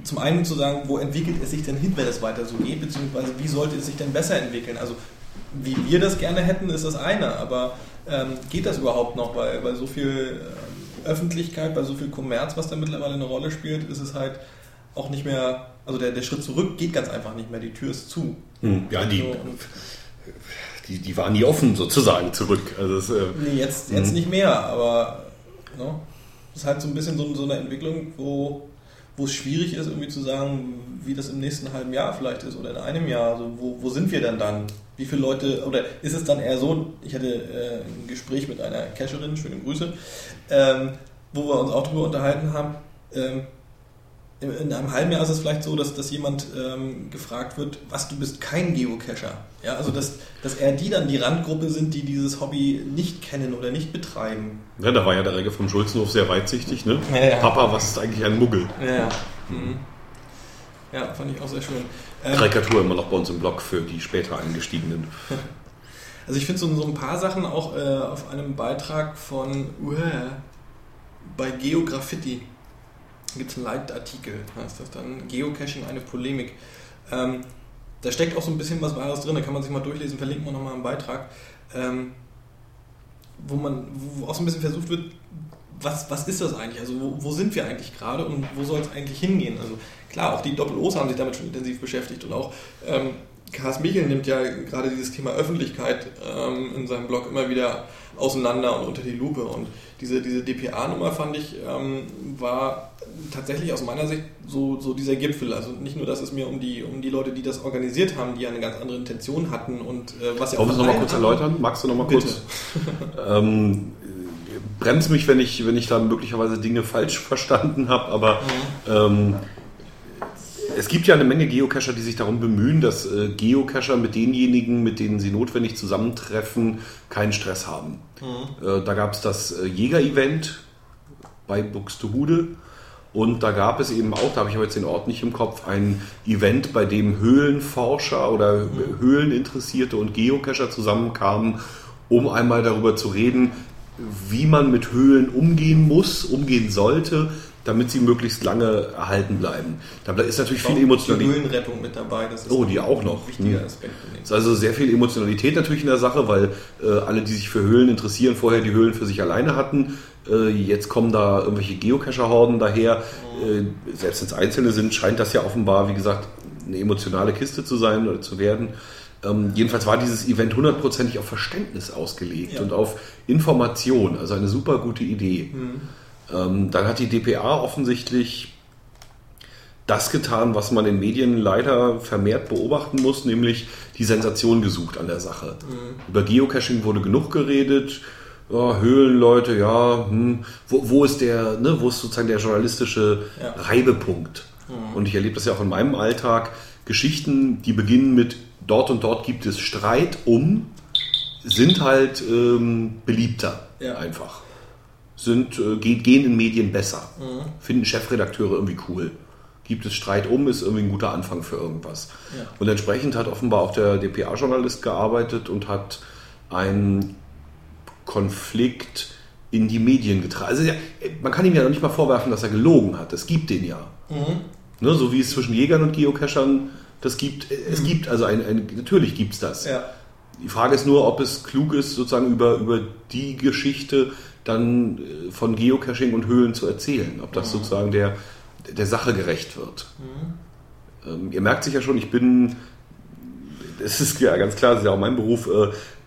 zum einen zu sagen, wo entwickelt es sich denn hin, wenn es weiter so geht, beziehungsweise wie sollte es sich denn besser entwickeln? Also wie wir das gerne hätten, ist das eine, aber ähm, geht das überhaupt noch? Bei, bei so viel ähm, Öffentlichkeit, bei so viel Kommerz, was da mittlerweile eine Rolle spielt, ist es halt auch nicht mehr, also der, der Schritt zurück geht ganz einfach nicht mehr, die Tür ist zu. Hm, ja, die, so, die, die waren nie offen sozusagen zurück. Also das, äh, nee, jetzt, jetzt nicht mehr, aber no, das ist halt so ein bisschen so, so eine Entwicklung, wo wo es schwierig ist, irgendwie zu sagen, wie das im nächsten halben Jahr vielleicht ist oder in einem Jahr. Also wo, wo sind wir denn dann? Wie viele Leute, oder ist es dann eher so, ich hatte äh, ein Gespräch mit einer Cacherin, schöne Grüße, ähm, wo wir uns auch darüber unterhalten haben, ähm, in einem halben Jahr ist es vielleicht so, dass, dass jemand ähm, gefragt wird, was, du bist kein Geocacher. Ja, also dass, dass eher die dann die Randgruppe sind, die dieses Hobby nicht kennen oder nicht betreiben. Ja, da war ja der Regge vom Schulzenhof sehr weitsichtig, ne? Ja, ja. Papa, was ist eigentlich ein Muggel? Ja, ja. Mhm. Ja, fand ich auch sehr schön. Ähm, Karikatur immer noch bei uns im Blog für die später eingestiegenen. Also ich finde so, so ein paar Sachen auch äh, auf einem Beitrag von uh, bei Geograffiti. Da gibt es einen Leitartikel, heißt das dann, Geocaching, eine Polemik. Ähm, da steckt auch so ein bisschen was Wahres drin, da kann man sich mal durchlesen, verlinken wir nochmal einen Beitrag, ähm, wo man, wo auch so ein bisschen versucht wird, was, was ist das eigentlich, also wo, wo sind wir eigentlich gerade und wo soll es eigentlich hingehen? Also klar, auch die Doppel-O's haben sich damit schon intensiv beschäftigt und auch ähm, Kars Michel nimmt ja gerade dieses Thema Öffentlichkeit ähm, in seinem Blog immer wieder auseinander und unter die Lupe. Und diese, diese D P A-Nummer, fand ich, ähm, war tatsächlich aus meiner Sicht so, so dieser Gipfel. Also nicht nur, dass es mir um die, um die Leute, die das organisiert haben, die ja eine ganz andere Intention hatten und äh, was ja auch... Wollen wir es nochmal kurz erläutern? Magst du nochmal kurz? ähm, bremst mich, wenn ich, wenn ich da möglicherweise Dinge falsch verstanden habe, aber... Mhm. Ähm, Es gibt ja eine Menge Geocacher, die sich darum bemühen, dass äh, Geocacher mit denjenigen, mit denen sie notwendig zusammentreffen, keinen Stress haben. Mhm. Äh, da gab es das äh, Jäger-Event bei Buxtehude und da gab es eben auch, da habe ich aber jetzt den Ort nicht im Kopf, ein Event, bei dem Höhlenforscher oder mhm. Höhleninteressierte und Geocacher zusammenkamen, um einmal darüber zu reden, wie man mit Höhlen umgehen muss, umgehen sollte, damit sie möglichst lange erhalten bleiben. Da ist natürlich viel Emotionalität. Die Höhlenrettung mit dabei, das ist oh, die auch noch. ein wichtiger Aspekt. Es ist also sehr viel Emotionalität natürlich in der Sache, weil äh, alle, die sich für Höhlen interessieren, vorher die Höhlen für sich alleine hatten. Äh, jetzt kommen da irgendwelche Geocacher-Horden daher. Äh, selbst wenn es Einzelne sind, scheint das ja offenbar, wie gesagt, eine emotionale Kiste zu sein oder zu werden. Ähm, jedenfalls war dieses Event hundertprozentig auf Verständnis ausgelegt ja. und auf Information. Also eine super gute Idee. Mhm. Ähm, dann hat die D P A offensichtlich das getan, was man in Medien leider vermehrt beobachten muss, nämlich die Sensation gesucht an der Sache. Mhm. Über Geocaching wurde genug geredet, ja, Höhlenleute, ja, hm, wo, wo ist der, ne, wo ist sozusagen der journalistische ja. Reibepunkt? Mhm. Und ich erlebe das ja auch in meinem Alltag, Geschichten, die beginnen mit dort und dort gibt es Streit um, sind halt ähm, beliebter ja. einfach. Sind, äh, gehen in Medien besser. Mhm. Finden Chefredakteure irgendwie cool. Gibt es Streit um, ist irgendwie ein guter Anfang für irgendwas. Ja. Und entsprechend hat offenbar auch der D P A-Journalist gearbeitet und hat einen Konflikt in die Medien getragen. Also ja, man kann ihm ja noch nicht mal vorwerfen, dass er gelogen hat. Es gibt den ja. Mhm. Ne, so wie es zwischen Jägern und Geocachern das gibt. Es mhm. gibt also ein, ein natürlich gibt es das. Ja. Die Frage ist nur, ob es klug ist, sozusagen über, über die Geschichte dann von Geocaching und Höhlen zu erzählen. Ob das mhm. sozusagen der, der Sache gerecht wird. Mhm. Ähm, ihr merkt sich ja schon, ich bin, es ist ja ganz klar, das ist ja auch mein Beruf, äh,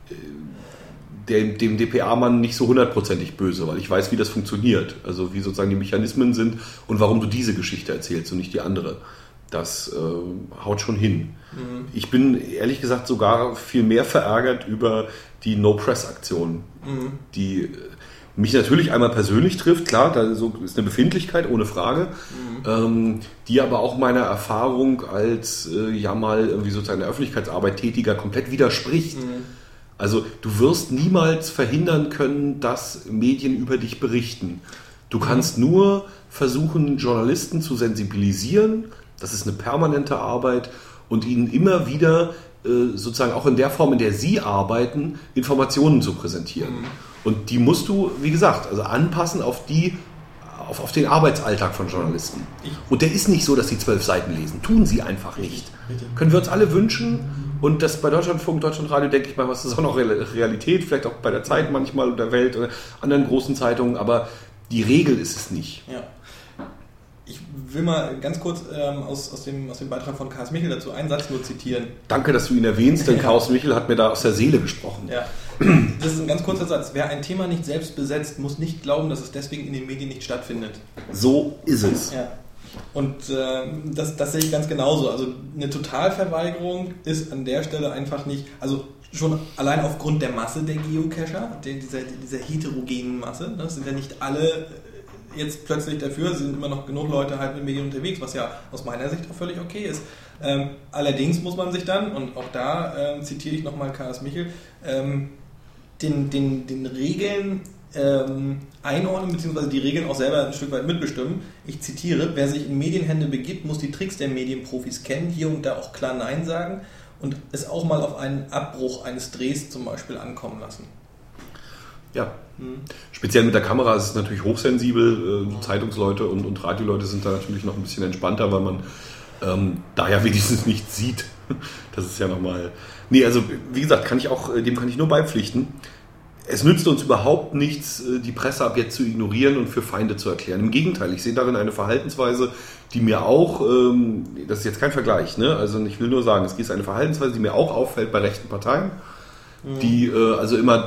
der, dem D P A-Mann nicht so hundertprozentig böse, weil ich weiß, wie das funktioniert. Also wie sozusagen die Mechanismen sind und warum du diese Geschichte erzählst und nicht die andere. Das äh, haut schon hin. Mhm. Ich bin ehrlich gesagt sogar viel mehr verärgert über die No-Press-Aktion, mhm. die mich natürlich einmal persönlich trifft, klar, da ist eine Befindlichkeit, ohne Frage, mhm. ähm, die aber auch meiner Erfahrung als äh, ja mal irgendwie sozusagen in der Öffentlichkeitsarbeit Tätiger komplett widerspricht. Mhm. Also du wirst niemals verhindern können, dass Medien über dich berichten. Du kannst mhm. nur versuchen, Journalisten zu sensibilisieren, das ist eine permanente Arbeit, und ihnen immer wieder äh, sozusagen auch in der Form, in der sie arbeiten, Informationen zu präsentieren. Mhm. Und die musst du, wie gesagt, also anpassen auf die auf, auf den Arbeitsalltag von Journalisten. Und der ist nicht so, dass sie zwölf Seiten lesen. Tun sie einfach nicht. Richtig. Können wir uns alle wünschen. Und das bei Deutschlandfunk, Deutschlandradio, denke ich mal, was ist auch noch Realität, vielleicht auch bei der Zeit manchmal oder der Welt oder anderen großen Zeitungen, aber die Regel ist es nicht. Ja. Ich will mal ganz kurz ähm, aus, aus, dem, aus dem Beitrag von Chaos Michel dazu einen Satz nur zitieren. Danke, dass du ihn erwähnst, denn ja. Chaos Michel hat mir da aus der Seele gesprochen. Ja. Das ist ein ganz kurzer Satz. Wer ein Thema nicht selbst besetzt, muss nicht glauben, dass es deswegen in den Medien nicht stattfindet. So ist es. Ja. Und äh, das, das sehe ich ganz genauso. Also eine Totalverweigerung ist an der Stelle einfach nicht, also schon allein aufgrund der Masse der Geocacher, der, dieser, dieser heterogenen Masse, ne, sind ja nicht alle jetzt plötzlich dafür, sind immer noch genug Leute halt mit Medien unterwegs, was ja aus meiner Sicht auch völlig okay ist. Ähm, allerdings muss man sich dann, und auch da ähm, zitiere ich nochmal Chaos Michel, ähm, den, den, den Regeln ähm, einordnen, beziehungsweise die Regeln auch selber ein Stück weit mitbestimmen. Ich zitiere: Wer sich in Medienhände begibt, muss die Tricks der Medienprofis kennen, hier und da auch klar Nein sagen und es auch mal auf einen Abbruch eines Drehs zum Beispiel ankommen lassen. Ja, hm. Speziell mit der Kamera ist es natürlich hochsensibel. Äh, Zeitungsleute und, und Radioleute sind da natürlich noch ein bisschen entspannter, weil man ähm, da ja wenigstens nichts sieht. Das ist ja nochmal... Nee, also wie gesagt, kann ich auch, dem kann ich nur beipflichten. Es nützt uns überhaupt nichts, die Presse ab jetzt zu ignorieren und für Feinde zu erklären. Im Gegenteil, ich sehe darin eine Verhaltensweise, die mir auch, ähm, das ist jetzt kein Vergleich, ne? Also ich will nur sagen, es ist eine Verhaltensweise, die mir auch auffällt bei rechten Parteien, mhm. die äh, also immer,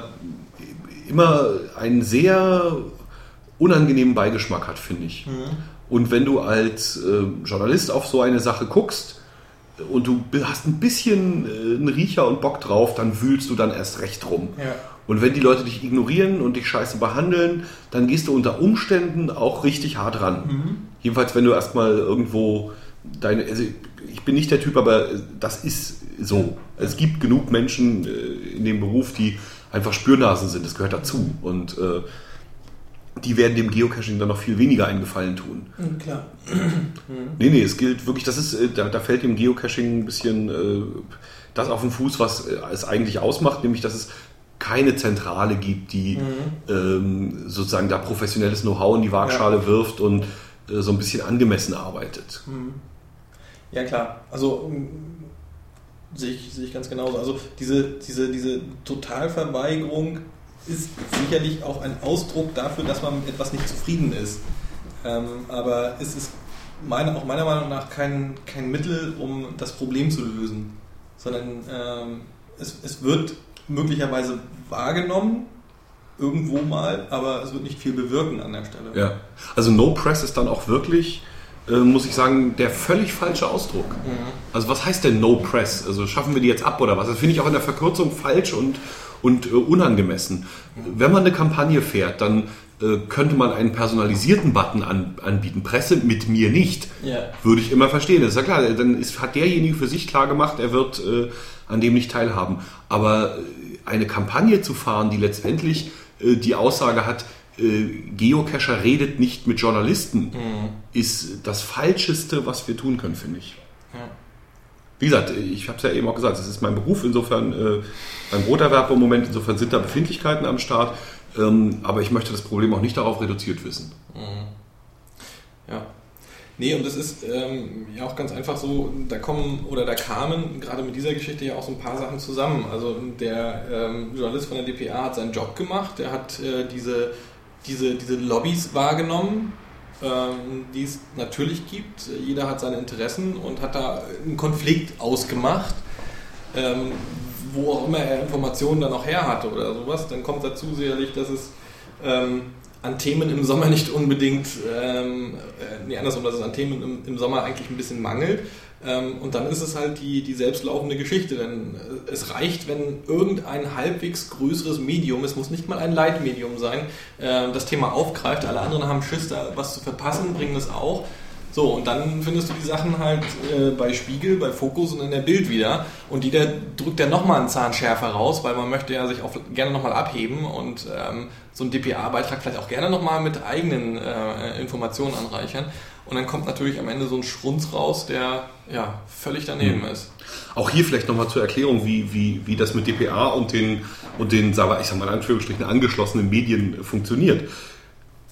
immer einen sehr unangenehmen Beigeschmack hat, finde ich. Mhm. Und wenn du als äh, Journalist auf so eine Sache guckst und du hast ein bisschen äh, einen Riecher und Bock drauf, dann wühlst du dann erst recht rum. Ja. Und wenn die Leute dich ignorieren und dich scheiße behandeln, dann gehst du unter Umständen auch richtig hart ran. Mhm. Jedenfalls, wenn du erstmal irgendwo deine... Also ich bin nicht der Typ, aber das ist so. Es gibt genug Menschen in dem Beruf, die einfach Spürnasen sind. Das gehört dazu. Und äh, die werden dem Geocaching dann noch viel weniger einen Gefallen tun. Mhm, klar. Nee, nee, es gilt wirklich, das ist, da, da fällt dem Geocaching ein bisschen äh, das auf den Fuß, was es eigentlich ausmacht, nämlich, dass es keine Zentrale gibt, die mhm. ähm, sozusagen da professionelles Know-how in die Waagschale ja. wirft und äh, so ein bisschen angemessen arbeitet. Mhm. Ja, klar. Also um, sehe ich, sehe ich ganz genauso. Also diese, diese, diese Totalverweigerung ist sicherlich auch ein Ausdruck dafür, dass man mit etwas nicht zufrieden ist. Ähm, aber es ist meine, auch meiner Meinung nach kein, kein Mittel, um das Problem zu lösen. Sondern ähm, es, es wird möglicherweise wahrgenommen, irgendwo mal, aber es wird nicht viel bewirken an der Stelle. Ja, also No Press ist dann auch wirklich, äh, muss ich sagen, der völlig falsche Ausdruck. Mhm. Also was heißt denn No Press? Also schaffen wir die jetzt ab oder was? Das finde ich auch in der Verkürzung falsch und, und äh, unangemessen. Mhm. Wenn man eine Kampagne fährt, dann äh, könnte man einen personalisierten Button an, anbieten. Presse mit mir nicht. Yeah. Würde ich immer verstehen. Das ist ja klar, dann ist, hat derjenige für sich klar gemacht, er wird äh, an dem nicht teilhaben. Aber eine Kampagne zu fahren, die letztendlich äh, die Aussage hat, äh, Geocacher redet nicht mit Journalisten, mhm. ist das Falscheste, was wir tun können, finde ich. Ja. Wie gesagt, ich habe es ja eben auch gesagt, es ist mein Beruf, insofern äh, beim Broterwerb im Moment, insofern sind da Befindlichkeiten am Start, ähm, aber ich möchte das Problem auch nicht darauf reduziert wissen. Mhm. Ja. Nee, und das ist ähm, ja auch ganz einfach so, da kommen oder da kamen gerade mit dieser Geschichte ja auch so ein paar Sachen zusammen. Also der ähm, Journalist von der D P A hat seinen Job gemacht, der hat äh, diese, diese, diese Lobbys wahrgenommen, ähm, die es natürlich gibt. Jeder hat seine Interessen und hat da einen Konflikt ausgemacht, ähm, wo auch immer er Informationen dann auch her hatte oder sowas. Dann kommt dazu sicherlich, dass es ähm, an Themen im Sommer nicht unbedingt, ähm, äh, nee, andersrum, dass es an Themen im, im Sommer eigentlich ein bisschen mangelt. Ähm, und dann ist es halt die, die selbstlaufende Geschichte, denn äh, es reicht, wenn irgendein halbwegs größeres Medium, es muss nicht mal ein Leitmedium sein, äh, das Thema aufgreift, alle anderen haben Schiss, da was zu verpassen, bringen das auch. So, und dann findest du die Sachen halt äh, bei Spiegel, bei Focus und in der Bild wieder. Und jeder drückt ja nochmal einen Zahn schärfer raus, weil man möchte ja sich auch gerne nochmal abheben und ähm, so einen D P A-Beitrag vielleicht auch gerne nochmal mit eigenen äh, Informationen anreichern. Und dann kommt natürlich am Ende so ein Schrunz raus, der ja völlig daneben mhm. ist. Auch hier vielleicht nochmal zur Erklärung, wie, wie, wie das mit D P A und den, und den, ich sag mal in Anführungsstrichen, angeschlossenen Medien funktioniert.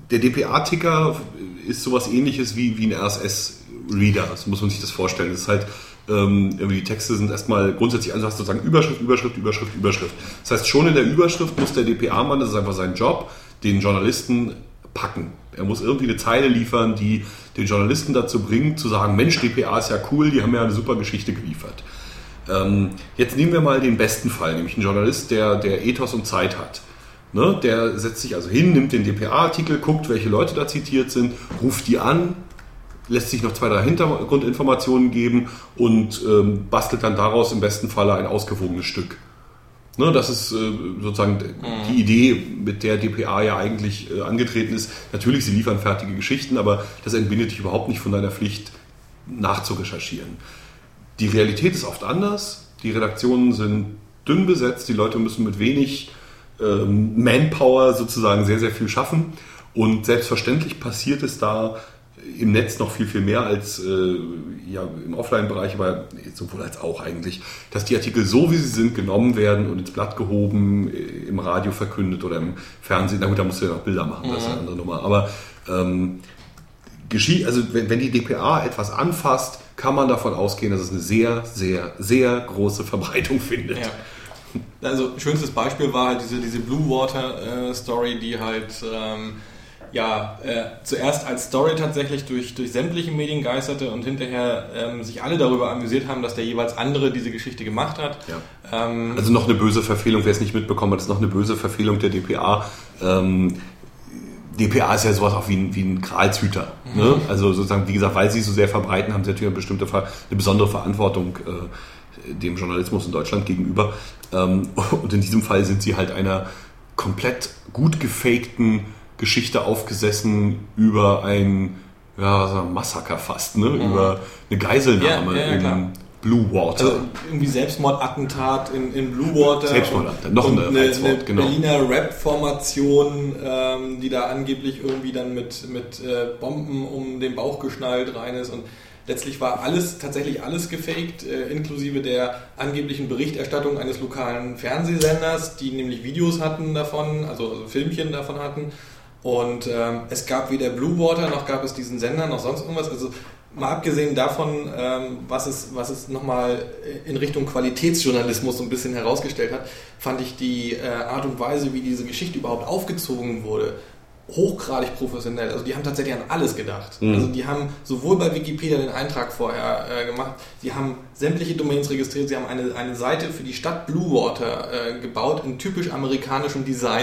der D P A-Ticker ist sowas ähnliches wie, wie ein R S S-Reader, so muss man sich das vorstellen. Das ist halt, ähm, die Texte sind erstmal grundsätzlich, also hast du sozusagen Überschrift, Überschrift, Überschrift, Überschrift. Das heißt, schon in der Überschrift muss der D P A-Mann, das ist einfach sein Job, den Journalisten packen. Er muss irgendwie eine Zeile liefern, die den Journalisten dazu bringt, zu sagen, Mensch, D P A ist ja cool, die haben ja eine super Geschichte geliefert. Ähm, jetzt nehmen wir mal den besten Fall, nämlich einen Journalist, der, der Ethos und Zeit hat. Ne? Der setzt sich also hin, nimmt den D P A-Artikel, guckt, welche Leute da zitiert sind, ruft die an, lässt sich noch zwei, drei Hintergrundinformationen geben und ähm, bastelt dann daraus im besten Falle ein ausgewogenes Stück. Ne, das ist äh, sozusagen mhm. die Idee, mit der D P A ja eigentlich äh, angetreten ist. Natürlich, sie liefern fertige Geschichten, aber das entbindet dich überhaupt nicht von deiner Pflicht, nachzurecherchieren. Die Realität ist oft anders. Die Redaktionen sind dünn besetzt, die Leute müssen mit wenig ähm, Manpower sozusagen sehr, sehr viel schaffen. Und selbstverständlich passiert es da im Netz noch viel, viel mehr als äh, ja, im Offline-Bereich, aber sowohl als auch eigentlich, dass die Artikel so, wie sie sind, genommen werden und ins Blatt gehoben, im Radio verkündet oder im Fernsehen. Na gut, da musst du ja noch Bilder machen, das ist eine andere Nummer. Aber ähm, geschieht, also wenn, wenn die D P A etwas anfasst, kann man davon ausgehen, dass es eine sehr, sehr, sehr große Verbreitung findet. Ja. Also schönstes Beispiel war halt diese, diese Blue Water äh, Story, die halt ähm, ja, äh, zuerst als Story tatsächlich durch, durch sämtliche Medien geisterte und hinterher ähm, sich alle darüber amüsiert haben, dass der jeweils andere diese Geschichte gemacht hat. Ja. Ähm, also noch eine böse Verfehlung, wer es nicht mitbekommen hat, ist noch eine böse Verfehlung der D P A. Ähm, D P A ist ja sowas auch wie ein, wie ein Gralshüter. Mhm. Ne? Also sozusagen, wie gesagt, weil sie so sehr verbreiten, haben sie natürlich eine bestimmte, eine besondere Verantwortung äh, dem Journalismus in Deutschland gegenüber. Ähm, und in diesem Fall sind sie halt einer komplett gut gefakten Geschichte aufgesessen über ein ja, so ein Massaker fast, ne? Mhm. Über eine Geiselnahme ja, ja, ja, in Blue Water. Also irgendwie Selbstmordattentat in, in Blue Water. Selbstmordattentat, noch eine, eine, eine genau. Berliner Rap-Formation, ähm, die da angeblich irgendwie dann mit, mit äh, Bomben um den Bauch geschnallt rein ist und letztlich war alles, tatsächlich alles gefaked, äh, inklusive der angeblichen Berichterstattung eines lokalen Fernsehsenders, die nämlich Videos hatten davon, also, also Filmchen davon hatten. Und ähm, es gab weder Blue Water, noch gab es diesen Sender, noch sonst irgendwas. Also mal abgesehen davon, ähm, was es, was es nochmal in Richtung Qualitätsjournalismus so ein bisschen herausgestellt hat, fand ich die äh, Art und Weise, wie diese Geschichte überhaupt aufgezogen wurde, hochgradig professionell. Also die haben tatsächlich an alles gedacht. Mhm. Also die haben sowohl bei Wikipedia den Eintrag vorher äh, gemacht, sie haben sämtliche Domains registriert, sie haben eine, eine Seite für die Stadt Blue Water äh, gebaut in typisch amerikanischem Design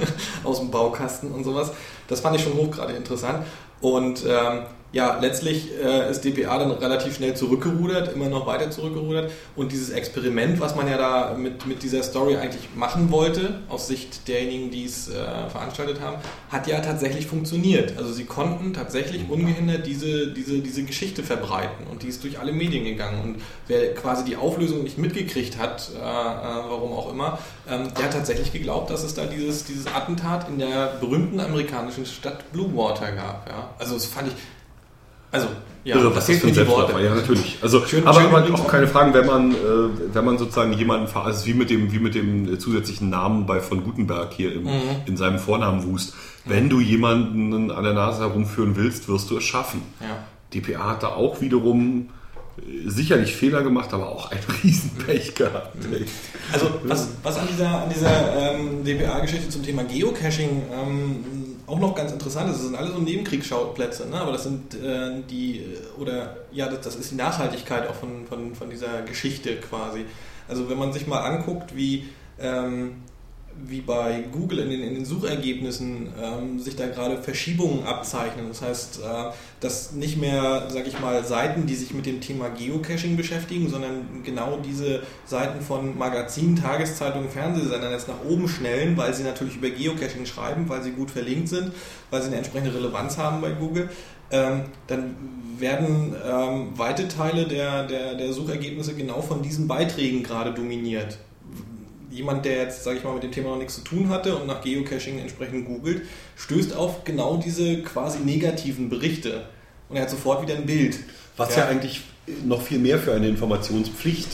aus dem Baukasten und sowas. Das fand ich schon hochgradig interessant. Und ähm, ja, letztlich äh, ist D P A dann relativ schnell zurückgerudert, immer noch weiter zurückgerudert. Und dieses Experiment, was man ja da mit, mit dieser Story eigentlich machen wollte, aus Sicht derjenigen, die es äh, veranstaltet haben, hat ja tatsächlich funktioniert. Also sie konnten tatsächlich ungehindert diese, diese, diese Geschichte verbreiten. Und die ist durch alle Medien gegangen. Und wer quasi die Auflösung nicht mitgekriegt hat, äh, warum auch immer, ähm, der hat tatsächlich geglaubt, dass es da dieses, dieses Attentat in der berühmten amerikanischen Stadt Blue Water gab. Ja? Also das fand ich... Also, ja, irre, was das für ein Selbstmord war. Ja, natürlich. Also, schön, aber schön aber auch keine Fragen, wenn man, äh, wenn man sozusagen jemanden, also wie mit dem, wie mit dem zusätzlichen Namen bei von Gutenberg hier im, mhm. in seinem Vornamen wust. Mhm. Wenn du jemanden an der Nase herumführen willst, wirst du es schaffen. Ja. D P A hat da auch wiederum sicherlich Fehler gemacht, aber auch ein Riesenpech gehabt. Also, was, was an dieser, an dieser ähm, D P A-Geschichte zum Thema Geocaching ähm, auch noch ganz interessant ist, das sind alle so Nebenkriegsschauplätze, ne? Aber das sind äh, die, oder ja, das, das ist die Nachhaltigkeit auch von, von, von dieser Geschichte quasi. Also wenn man sich mal anguckt, wie, ähm, wie bei Google in den, in den Suchergebnissen ähm, sich da gerade Verschiebungen abzeichnen. Das heißt, äh, dass nicht mehr, sag ich mal, Seiten, die sich mit dem Thema Geocaching beschäftigen, sondern genau diese Seiten von Magazinen, Tageszeitungen, Fernsehsendern jetzt nach oben schnellen, weil sie natürlich über Geocaching schreiben, weil sie gut verlinkt sind, weil sie eine entsprechende Relevanz haben bei Google. Ähm, dann werden ähm, weite Teile der, der, der Suchergebnisse genau von diesen Beiträgen gerade dominiert. Jemand, der jetzt, sage ich mal, mit dem Thema noch nichts zu tun hatte und nach Geocaching entsprechend googelt, stößt auf genau diese quasi negativen Berichte und er hat sofort wieder ein Bild. Was ja, ja eigentlich noch viel mehr für eine Informationspflicht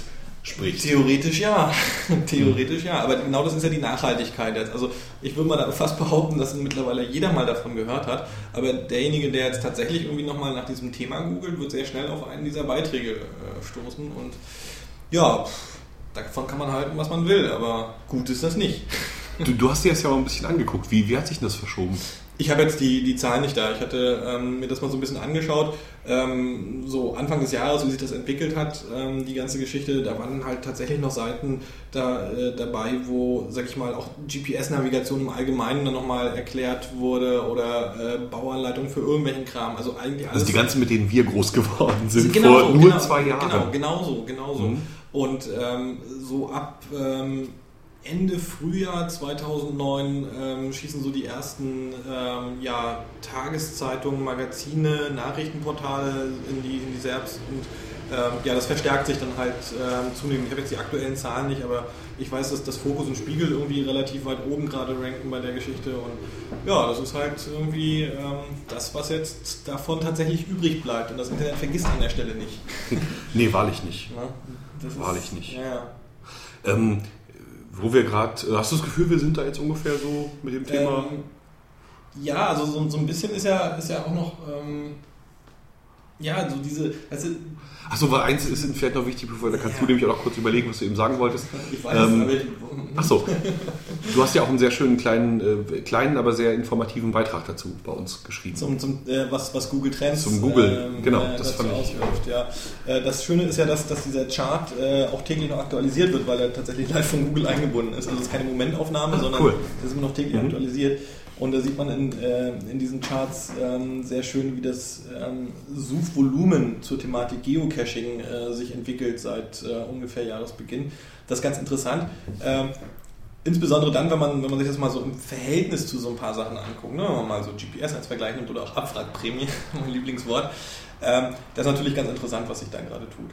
spricht. Theoretisch ja. Theoretisch ja. Aber genau das ist ja die Nachhaltigkeit jetzt. Also ich würde mal da fast behaupten, dass mittlerweile jeder mal davon gehört hat. Aber derjenige, der jetzt tatsächlich irgendwie nochmal nach diesem Thema googelt, wird sehr schnell auf einen dieser Beiträge äh, stoßen. Und ja, davon kann man halten, was man will. Aber gut ist das nicht. Du, du hast dir das ja mal ein bisschen angeguckt. Wie, wie hat sich das verschoben? Ich habe jetzt die, die Zahlen nicht da. Ich hatte ähm, mir das mal so ein bisschen angeschaut. Ähm, so Anfang des Jahres, wie sich das entwickelt hat, ähm, die ganze Geschichte, da waren halt tatsächlich noch Seiten da, äh, dabei, wo, sag ich mal, auch G P S-Navigation im Allgemeinen dann nochmal erklärt wurde oder äh, Bauanleitung für irgendwelchen Kram. Also eigentlich alles. Also die ganzen, mit denen wir groß geworden sind, genau vor so, nur genau, zwei Jahren. Genau, genau so, genau so. Mhm. Und ähm, so ab ähm, Ende Frühjahr zweitausendneun ähm, schießen so die ersten ähm, ja, Tageszeitungen, Magazine, Nachrichtenportale in die, in die Serbs und ähm, ja, das verstärkt sich dann halt ähm, zunehmend. Ich habe jetzt die aktuellen Zahlen nicht, aber ich weiß, dass das Fokus und Spiegel irgendwie relativ weit oben gerade ranken bei der Geschichte und ja, das ist halt irgendwie ähm, das, was jetzt davon tatsächlich übrig bleibt und das Internet vergisst an der Stelle nicht. Nee, wahrlich nicht. Ja, das wahrlich ist, nicht. Ja. Ähm, Wo wir gerade, hast du das Gefühl, wir sind da jetzt ungefähr so mit dem Thema? Ähm, ja, also so, so ein bisschen ist ja, ist ja auch noch, ähm, ja, so diese, also, Achso, weil eins ist vielleicht noch wichtig, bevor da kannst ja. du nämlich auch noch kurz überlegen, was du eben sagen wolltest. Ich weiß ähm, es, aber ich, Achso, du hast ja auch einen sehr schönen kleinen, äh, kleinen, aber sehr informativen Beitrag dazu bei uns geschrieben. Zum, zum äh, was, was Google Trends Zum Google, ähm, genau, äh, das fand ich. Auswirft, ja. Äh, das Schöne ist ja, dass, dass dieser Chart äh, auch täglich noch aktualisiert wird, weil er tatsächlich live von Google eingebunden ist. Also es ist keine Momentaufnahme, ah, sondern cool. das ist immer noch täglich mhm. aktualisiert. Und da sieht man in, äh, in diesen Charts ähm, sehr schön, wie das ähm, Suchvolumen zur Thematik Geocaching äh, sich entwickelt seit äh, ungefähr Jahresbeginn. Das ist ganz interessant. Ähm, insbesondere dann, wenn man, wenn man sich das mal so im Verhältnis zu so ein paar Sachen anguckt, ne? Wenn man mal so G P S als Vergleich nimmt oder auch Abwrackprämie, mein Lieblingswort. Ähm, das ist natürlich ganz interessant, was sich da gerade tut.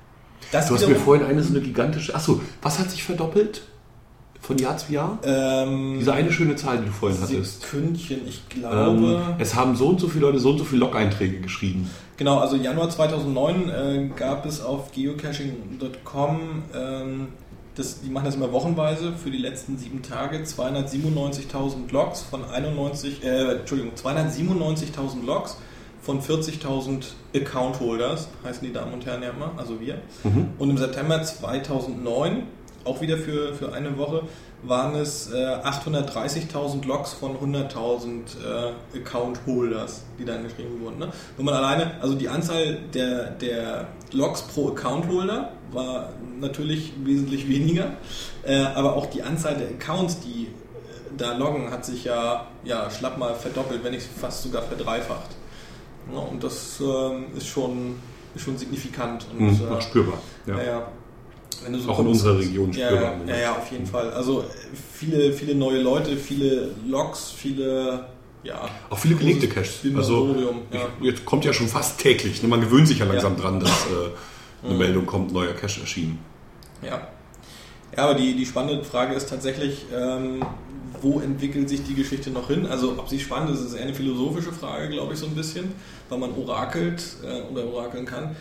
Das du hast mir vorhin eine so eine gigantische... Achso, was hat sich verdoppelt? Von Jahr zu Jahr? Ähm, Diese eine schöne Zahl, die du vorhin hattest. Sekündchen, ich glaube... Ähm, es haben so und so viele Leute so und so viele Log-Einträge geschrieben. Genau, also Januar zweitausendneun äh, gab es auf geocaching Punkt com, ähm, das, die machen das immer wochenweise, für die letzten sieben Tage, zweihundertsiebenundneunzigtausend Logs von einundneunzig, äh, Entschuldigung, zweihundertsiebenundneunzigtausend Logs von vierzigtausend Account-Holders, heißen die Damen und Herren ja immer, also wir. Mhm. Und im September zweitausendneun, auch wieder für, für eine Woche, waren es äh, achthundertdreißigtausend Logs von hunderttausend äh, Account-Holders, die dann geschrieben wurden. Ne? Wenn man alleine, also die Anzahl der, der Logs pro Account-Holder war natürlich wesentlich weniger, äh, aber auch die Anzahl der Accounts, die äh, da loggen, hat sich ja, ja schlapp mal verdoppelt, wenn nicht fast sogar verdreifacht. Ja, und das äh, ist, schon, ist schon signifikant. Und, mhm, äh, spürbar. Ja. Ja, ja. Wenn du so auch guckst, in unserer Region spürbar. Ja, ja, ja, auf jeden Fall. Also viele, viele neue Leute, viele Logs, viele... Ja, auch viele gelegte Caches. Also ja. Jetzt kommt ja schon fast täglich. Ne? Man gewöhnt sich ja langsam ja. dran, dass äh, eine mhm. Meldung kommt, neuer Cache erschienen. Ja. Ja, aber die, die spannende Frage ist tatsächlich, ähm, wo entwickelt sich die Geschichte noch hin? Also ob sie spannend ist, ist eher eine philosophische Frage, glaube ich, so ein bisschen, weil man orakelt äh, oder orakeln kann.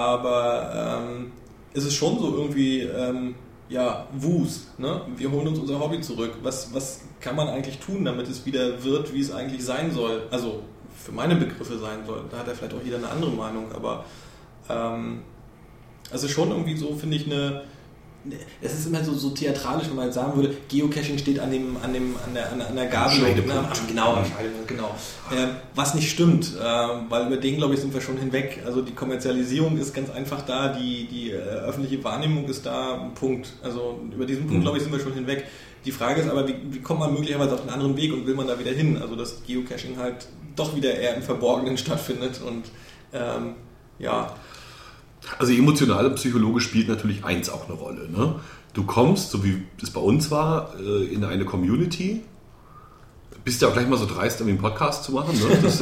Aber ähm, es ist schon so irgendwie, ähm, ja, Wus, ne? Wir holen uns unser Hobby zurück. Was, was kann man eigentlich tun, damit es wieder wird, wie es eigentlich sein soll? Also für meine Begriffe sein soll. Da hat ja vielleicht auch jeder eine andere Meinung, aber ähm, es ist schon irgendwie so, finde ich, eine... Es ist immer so, so theatralisch, wenn man jetzt sagen würde, Geocaching steht an dem, an dem, an der, an der Gabelung, ne? Genau, am Scheidepunkt, genau. Ähm, was nicht stimmt, äh, weil über den, glaube ich, sind wir schon hinweg. Also die Kommerzialisierung ist ganz einfach da, die, die äh, öffentliche Wahrnehmung ist da, Punkt. Also über diesen Punkt, glaube ich, sind wir schon hinweg. Die Frage ist aber, wie, wie kommt man möglicherweise auf einen anderen Weg und will man da wieder hin? Also dass Geocaching halt doch wieder eher im Verborgenen stattfindet und ähm, ja... Also emotional und psychologisch spielt natürlich eins auch eine Rolle. Ne? Du kommst, so wie es bei uns war, in eine Community, bist ja auch gleich mal so dreist, um einen Podcast zu machen. Ne? Das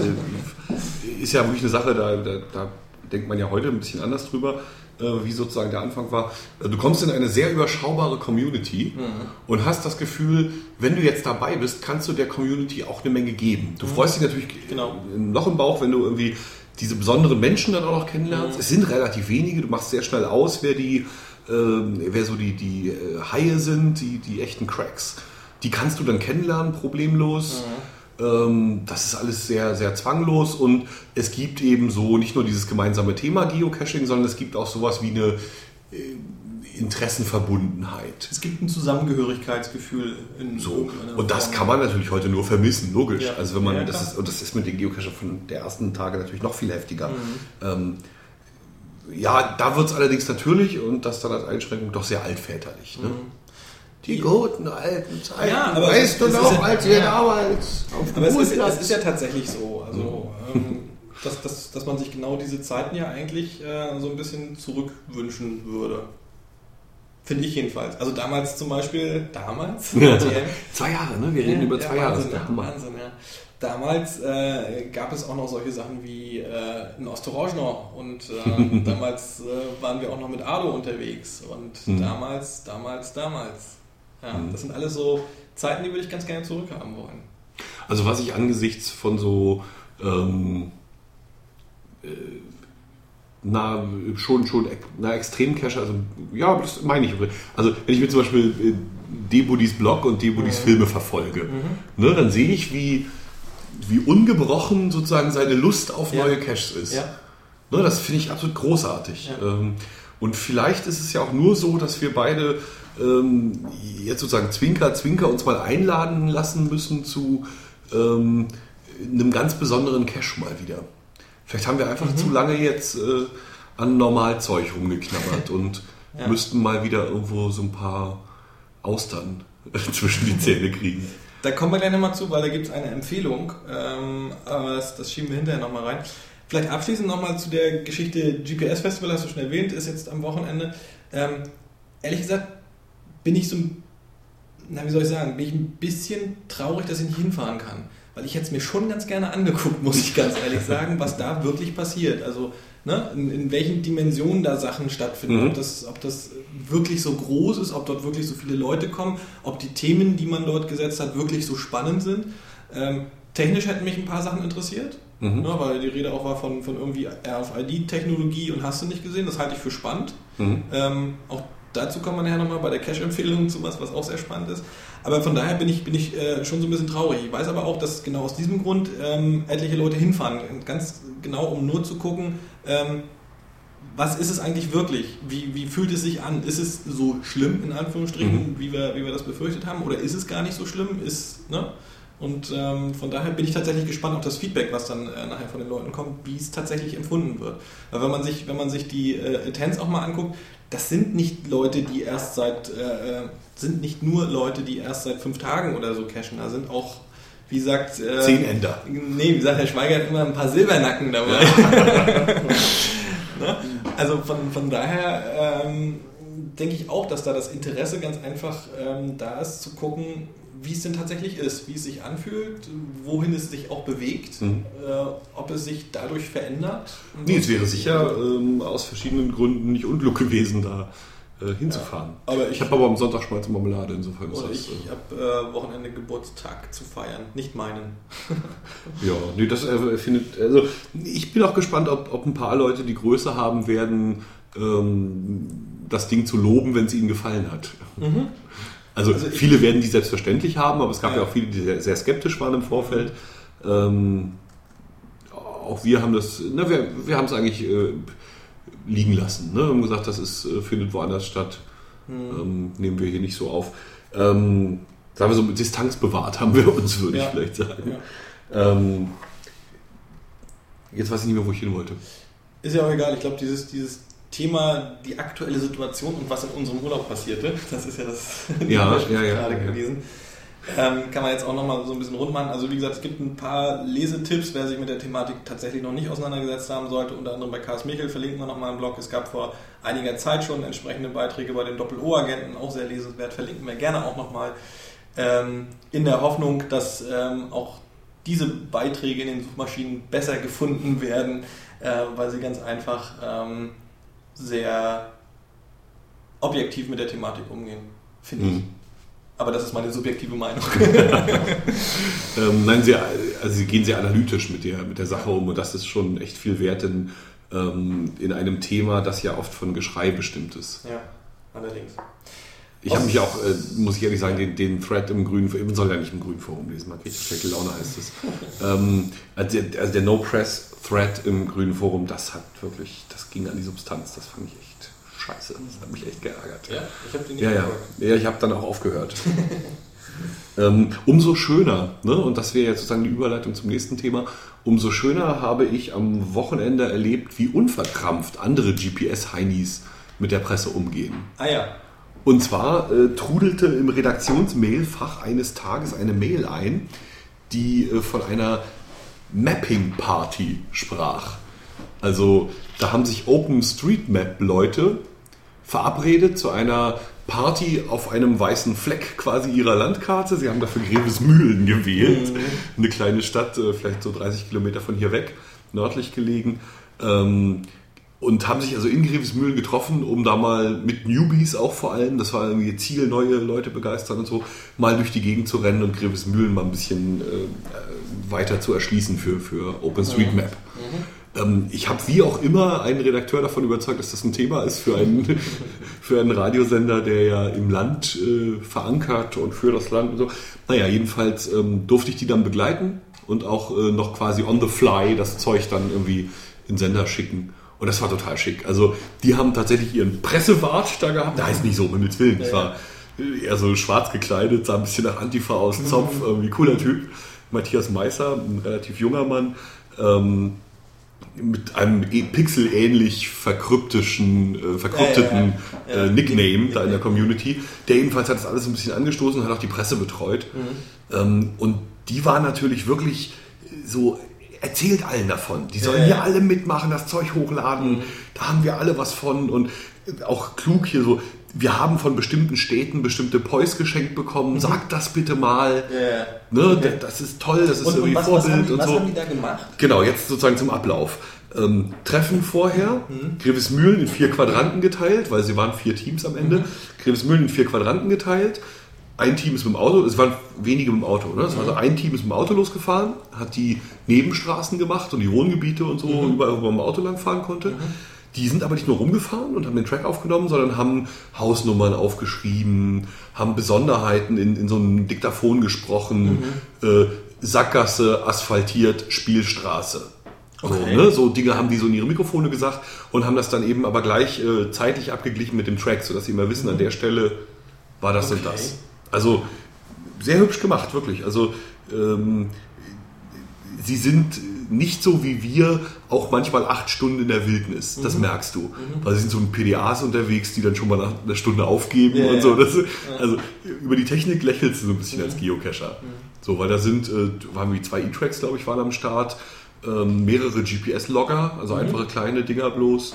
ist ja wirklich eine Sache, da, da, da denkt man ja heute ein bisschen anders drüber, wie sozusagen der Anfang war. Du kommst in eine sehr überschaubare Community mhm. und hast das Gefühl, wenn du jetzt dabei bist, kannst du der Community auch eine Menge geben. Du mhm. freust dich natürlich genau. noch im Bauch, wenn du irgendwie diese besonderen Menschen dann auch noch kennenlernst. Mhm. Es sind relativ wenige, du machst sehr schnell aus, wer die, ähm, wer so die, die äh, Haie sind, die, die echten Cracks. Die kannst du dann kennenlernen, problemlos. Mhm. Ähm, das ist alles sehr, sehr zwanglos und es gibt eben so nicht nur dieses gemeinsame Thema Geocaching, sondern es gibt auch sowas wie eine äh, Interessenverbundenheit. Es gibt ein Zusammengehörigkeitsgefühl. In so. Und das kann man natürlich heute nur vermissen, logisch. Ja. Also wenn man, ja, das ist, und das ist mit den Geocachern von der ersten Tage natürlich noch viel heftiger. Mhm. Ähm, ja, da wird es allerdings natürlich, und das dann als Einschränkung, doch sehr altväterlich. Ne? Mhm. Die guten alten Zeiten. Ja, aber weißt du noch, als wir ja. damals auf dem Aber es ist, es ist ja tatsächlich so. Also, mhm. ähm, dass, dass, dass man sich genau diese Zeiten ja eigentlich äh, so ein bisschen zurückwünschen würde. Finde ich jedenfalls. Also damals zum Beispiel, damals? Ja. Zwei Jahre, ne? Wir reden ja, über zwei ja, Jahre. Wahnsinn, ja, Wahnsinn, ja. Damals äh, gab es auch noch solche Sachen wie äh, ein Ostorojner und äh, damals äh, waren wir auch noch mit Ado unterwegs und mhm. damals, damals, damals. Ja, mhm. Das sind alles so Zeiten, die würde ich ganz gerne zurückhaben wollen. Also was ich angesichts von so ähm, äh, na, schon, schon na, Extremcacher, also ja, das meine ich. Also wenn ich mir zum Beispiel äh, Debudis Blog und Debudis mhm. Filme verfolge, mhm. ne, dann sehe ich, wie, wie ungebrochen sozusagen seine Lust auf ja. neue Caches ist. Ja. Ne, das finde ich absolut großartig. Ja. Ähm, und vielleicht ist es ja auch nur so, dass wir beide ähm, jetzt sozusagen Zwinker, Zwinker uns mal einladen lassen müssen zu ähm, einem ganz besonderen Cache mal wieder. Vielleicht haben wir einfach mhm. zu lange jetzt äh, an Normalzeug rumgeknabbert und ja. müssten mal wieder irgendwo so ein paar Austern zwischen die Zähne kriegen. Da kommen wir gleich nochmal zu, weil da gibt es eine Empfehlung, ähm, aber das, das schieben wir hinterher nochmal rein. Vielleicht abschließend nochmal zu der Geschichte G P S-Festival, hast du schon erwähnt, ist jetzt am Wochenende. Ähm, ehrlich gesagt bin ich so, na wie soll ich sagen, bin ich ein bisschen traurig, dass ich nicht hinfahren kann. Weil ich hätte es mir schon ganz gerne angeguckt, muss ich ganz ehrlich sagen, was da wirklich passiert. Also ne, in, in welchen Dimensionen da Sachen stattfinden. Mhm. Ob das, ob das wirklich so groß ist, ob dort wirklich so viele Leute kommen, ob die Themen, die man dort gesetzt hat, wirklich so spannend sind. Ähm, technisch hätten mich ein paar Sachen interessiert, mhm. ne, weil die Rede auch war von, von irgendwie R F I D-Technologie und hast du nicht gesehen. Das halte ich für spannend. Mhm. Ähm, auch dazu kommt man ja nochmal bei der Cache-Empfehlung zu was, was auch sehr spannend ist. Aber von daher bin ich, bin ich äh, schon so ein bisschen traurig. Ich weiß aber auch, dass genau aus diesem Grund ähm, etliche Leute hinfahren. Ganz genau, um nur zu gucken, ähm, was ist es eigentlich wirklich? Wie, wie fühlt es sich an? Ist es so schlimm, in Anführungsstrichen, mhm. wie, wir, wie wir das befürchtet haben? Oder ist es gar nicht so schlimm? Ist, ne? Und ähm, von daher bin ich tatsächlich gespannt auf das Feedback, was dann äh, nachher von den Leuten kommt, wie es tatsächlich empfunden wird. Weil wenn man sich, wenn man sich die äh, Attends auch mal anguckt, das sind nicht Leute, die erst seit, äh, sind nicht nur Leute, die erst seit fünf Tagen oder so cachen. Da sind auch, wie sagt... Äh, Zehn Ender. Nee, wie sagt Herr Schweiger, immer ein paar Silbernacken dabei. Ja. Ne? Also von, von daher ähm, denke ich auch, dass da das Interesse ganz einfach ähm, da ist, zu gucken, wie es denn tatsächlich ist, wie es sich anfühlt, wohin es sich auch bewegt, mhm. äh, ob es sich dadurch verändert. Nee, es wäre sicher ähm, aus verschiedenen Gründen nicht unklug gewesen, da äh, hinzufahren. Ja, aber ich ich habe aber am Sonntag Schmalz und Marmelade, insofern ist das... Ich, ich habe äh, Wochenende Geburtstag zu feiern, nicht meinen. Ja, nee, das äh, findet... Also ich bin auch gespannt, ob, ob ein paar Leute die Größe haben werden, ähm, das Ding zu loben, wenn es ihnen gefallen hat. Mhm. Also, also viele werden die selbstverständlich haben, aber es gab ja, ja auch viele, die sehr, sehr skeptisch waren im Vorfeld. Ähm, auch wir haben das, ne, wir, wir haben es eigentlich äh, liegen lassen. Ne? Wir haben gesagt, das ist, äh, findet woanders statt. Mhm. Ähm, nehmen wir hier nicht so auf. Ähm, sagen wir so, mit Distanz bewahrt haben wir uns, würde ja. ich vielleicht sagen. Ja. Ähm, jetzt weiß ich nicht mehr, wo ich hin wollte. Ist ja auch egal, ich glaube, dieses, dieses Thema, die aktuelle Situation und was in unserem Urlaub passierte, das ist ja das ja, ja, ja, gerade ja. gewesen, ähm, kann man jetzt auch nochmal so ein bisschen rund machen. Also wie gesagt, es gibt ein paar Lesetipps, wer sich mit der Thematik tatsächlich noch nicht auseinandergesetzt haben sollte, unter anderem bei Karls Michel verlinken wir nochmal einen Blog. Es gab vor einiger Zeit schon entsprechende Beiträge bei den Doppel-O-Agenten, auch sehr lesenswert, verlinken wir gerne auch nochmal, ähm, in der Hoffnung, dass ähm, auch diese Beiträge in den Suchmaschinen besser gefunden werden, äh, weil sie ganz einfach ähm, sehr objektiv mit der Thematik umgehen, finde mhm. ich. Aber das ist meine subjektive Meinung. ähm, nein, sehr, also sie gehen sehr analytisch mit der, mit der Sache um und das ist schon echt viel wert in, ähm, in einem Thema, das ja oft von Geschrei bestimmt ist. Ja. allerdings. Ich habe mich auch, äh, muss ich ehrlich sagen, den, den Thread im Grünen Forum, soll ja nicht im Grünen Forum lesen, man kriegt schlechte Laune, heißt es. ähm, also der, also der No-Press-Thread im Grünen Forum, das hat wirklich, das ging an die Substanz, das fand ich echt scheiße, das hat mich echt geärgert. Ja, ich habe den nicht ja, ja. ja, ich habe dann auch aufgehört. ähm, umso schöner, ne? Und das wäre jetzt sozusagen die Überleitung zum nächsten Thema, umso schöner habe ich am Wochenende erlebt, wie unverkrampft andere G P S-Heinis mit der Presse umgehen. Ah ja. Und zwar äh, trudelte im Redaktionsmailfach eines Tages eine Mail ein, die äh, von einer Mapping-Party sprach. Also da haben sich OpenStreetMap-Leute verabredet zu einer Party auf einem weißen Fleck quasi ihrer Landkarte. Sie haben dafür Grevesmühlen gewählt, mhm. eine kleine Stadt, äh, vielleicht so dreißig Kilometer von hier weg, nördlich gelegen. Ähm, Und haben sich also in Grevesmühlen getroffen, um da mal mit Newbies auch vor allem, das war irgendwie Ziel, neue Leute begeistern und so, mal durch die Gegend zu rennen und Grevesmühlen mal ein bisschen äh, weiter zu erschließen für, für OpenStreetMap. Mhm. Ähm, ich habe wie auch immer einen Redakteur davon überzeugt, dass das ein Thema ist für einen, für einen Radiosender, der ja im Land äh, verankert und für das Land und so. Naja, jedenfalls ähm, durfte ich die dann begleiten und auch äh, noch quasi on the fly das Zeug dann irgendwie in Sender schicken. Und das war total schick. Also die haben tatsächlich ihren Pressewart da gehabt. Der heißt nicht so, um Himmels Willen. Das war eher so schwarz gekleidet, sah ein bisschen nach Antifa aus, Zopf, irgendwie cooler Typ. Matthias Meisser, ein relativ junger Mann, ähm, mit einem pixelähnlich verkryptischen, äh, verkrypteten ja, ja, ja. Äh, Nickname da in der Community. Der jedenfalls hat das alles ein bisschen angestoßen und hat auch die Presse betreut. Mhm. Ähm, und die waren natürlich wirklich so... Erzählt allen davon. Die sollen ja, hier ja. alle mitmachen, das Zeug hochladen. Mhm. Da haben wir alle was von. Und auch klug hier so, wir haben von bestimmten Städten bestimmte Pois geschenkt bekommen. Mhm. Sagt das bitte mal. Ja. Ne, okay. Das ist toll, das ist und, irgendwie und was, Vorbild was haben die, und was so. Was haben die da gemacht? Genau, jetzt sozusagen zum Ablauf. Ähm, Treffen vorher, mhm. Grevesmühlen in vier Quadranten geteilt, weil sie waren vier Teams am Ende. Mhm. Grevesmühlen in vier Quadranten geteilt. Ein Team ist mit dem Auto, es waren wenige mit dem Auto, ne? Also ein Team ist mit dem Auto losgefahren, hat die Nebenstraßen gemacht und die Wohngebiete und so, mhm. überall, wo man mit dem Auto langfahren konnte. Mhm. Die sind aber nicht nur rumgefahren und haben den Track aufgenommen, sondern haben Hausnummern aufgeschrieben, haben Besonderheiten in, in so einem Diktaphon gesprochen, mhm. äh, Sackgasse, asphaltiert, Spielstraße. Okay. So, ne? So Dinge haben die so in ihre Mikrofone gesagt und haben das dann eben aber gleich äh, zeitlich abgeglichen mit dem Track, sodass sie immer wissen, mhm. an der Stelle war das okay. und das. Also sehr hübsch gemacht, wirklich. Also ähm, sie sind nicht so wie wir auch manchmal acht Stunden in der Wildnis. Das mhm. merkst du. Mhm. Weil sie sind so mit P D As unterwegs, die dann schon mal nach einer Stunde aufgeben ja, und so. Das, ja. Also über die Technik lächelst du so ein bisschen mhm. als Geocacher. Mhm. So, weil da sind, äh, waren wie zwei E-Tracks, glaube ich, waren am Start, ähm, mehrere G P S-Logger, also mhm. einfache kleine Dinger bloß,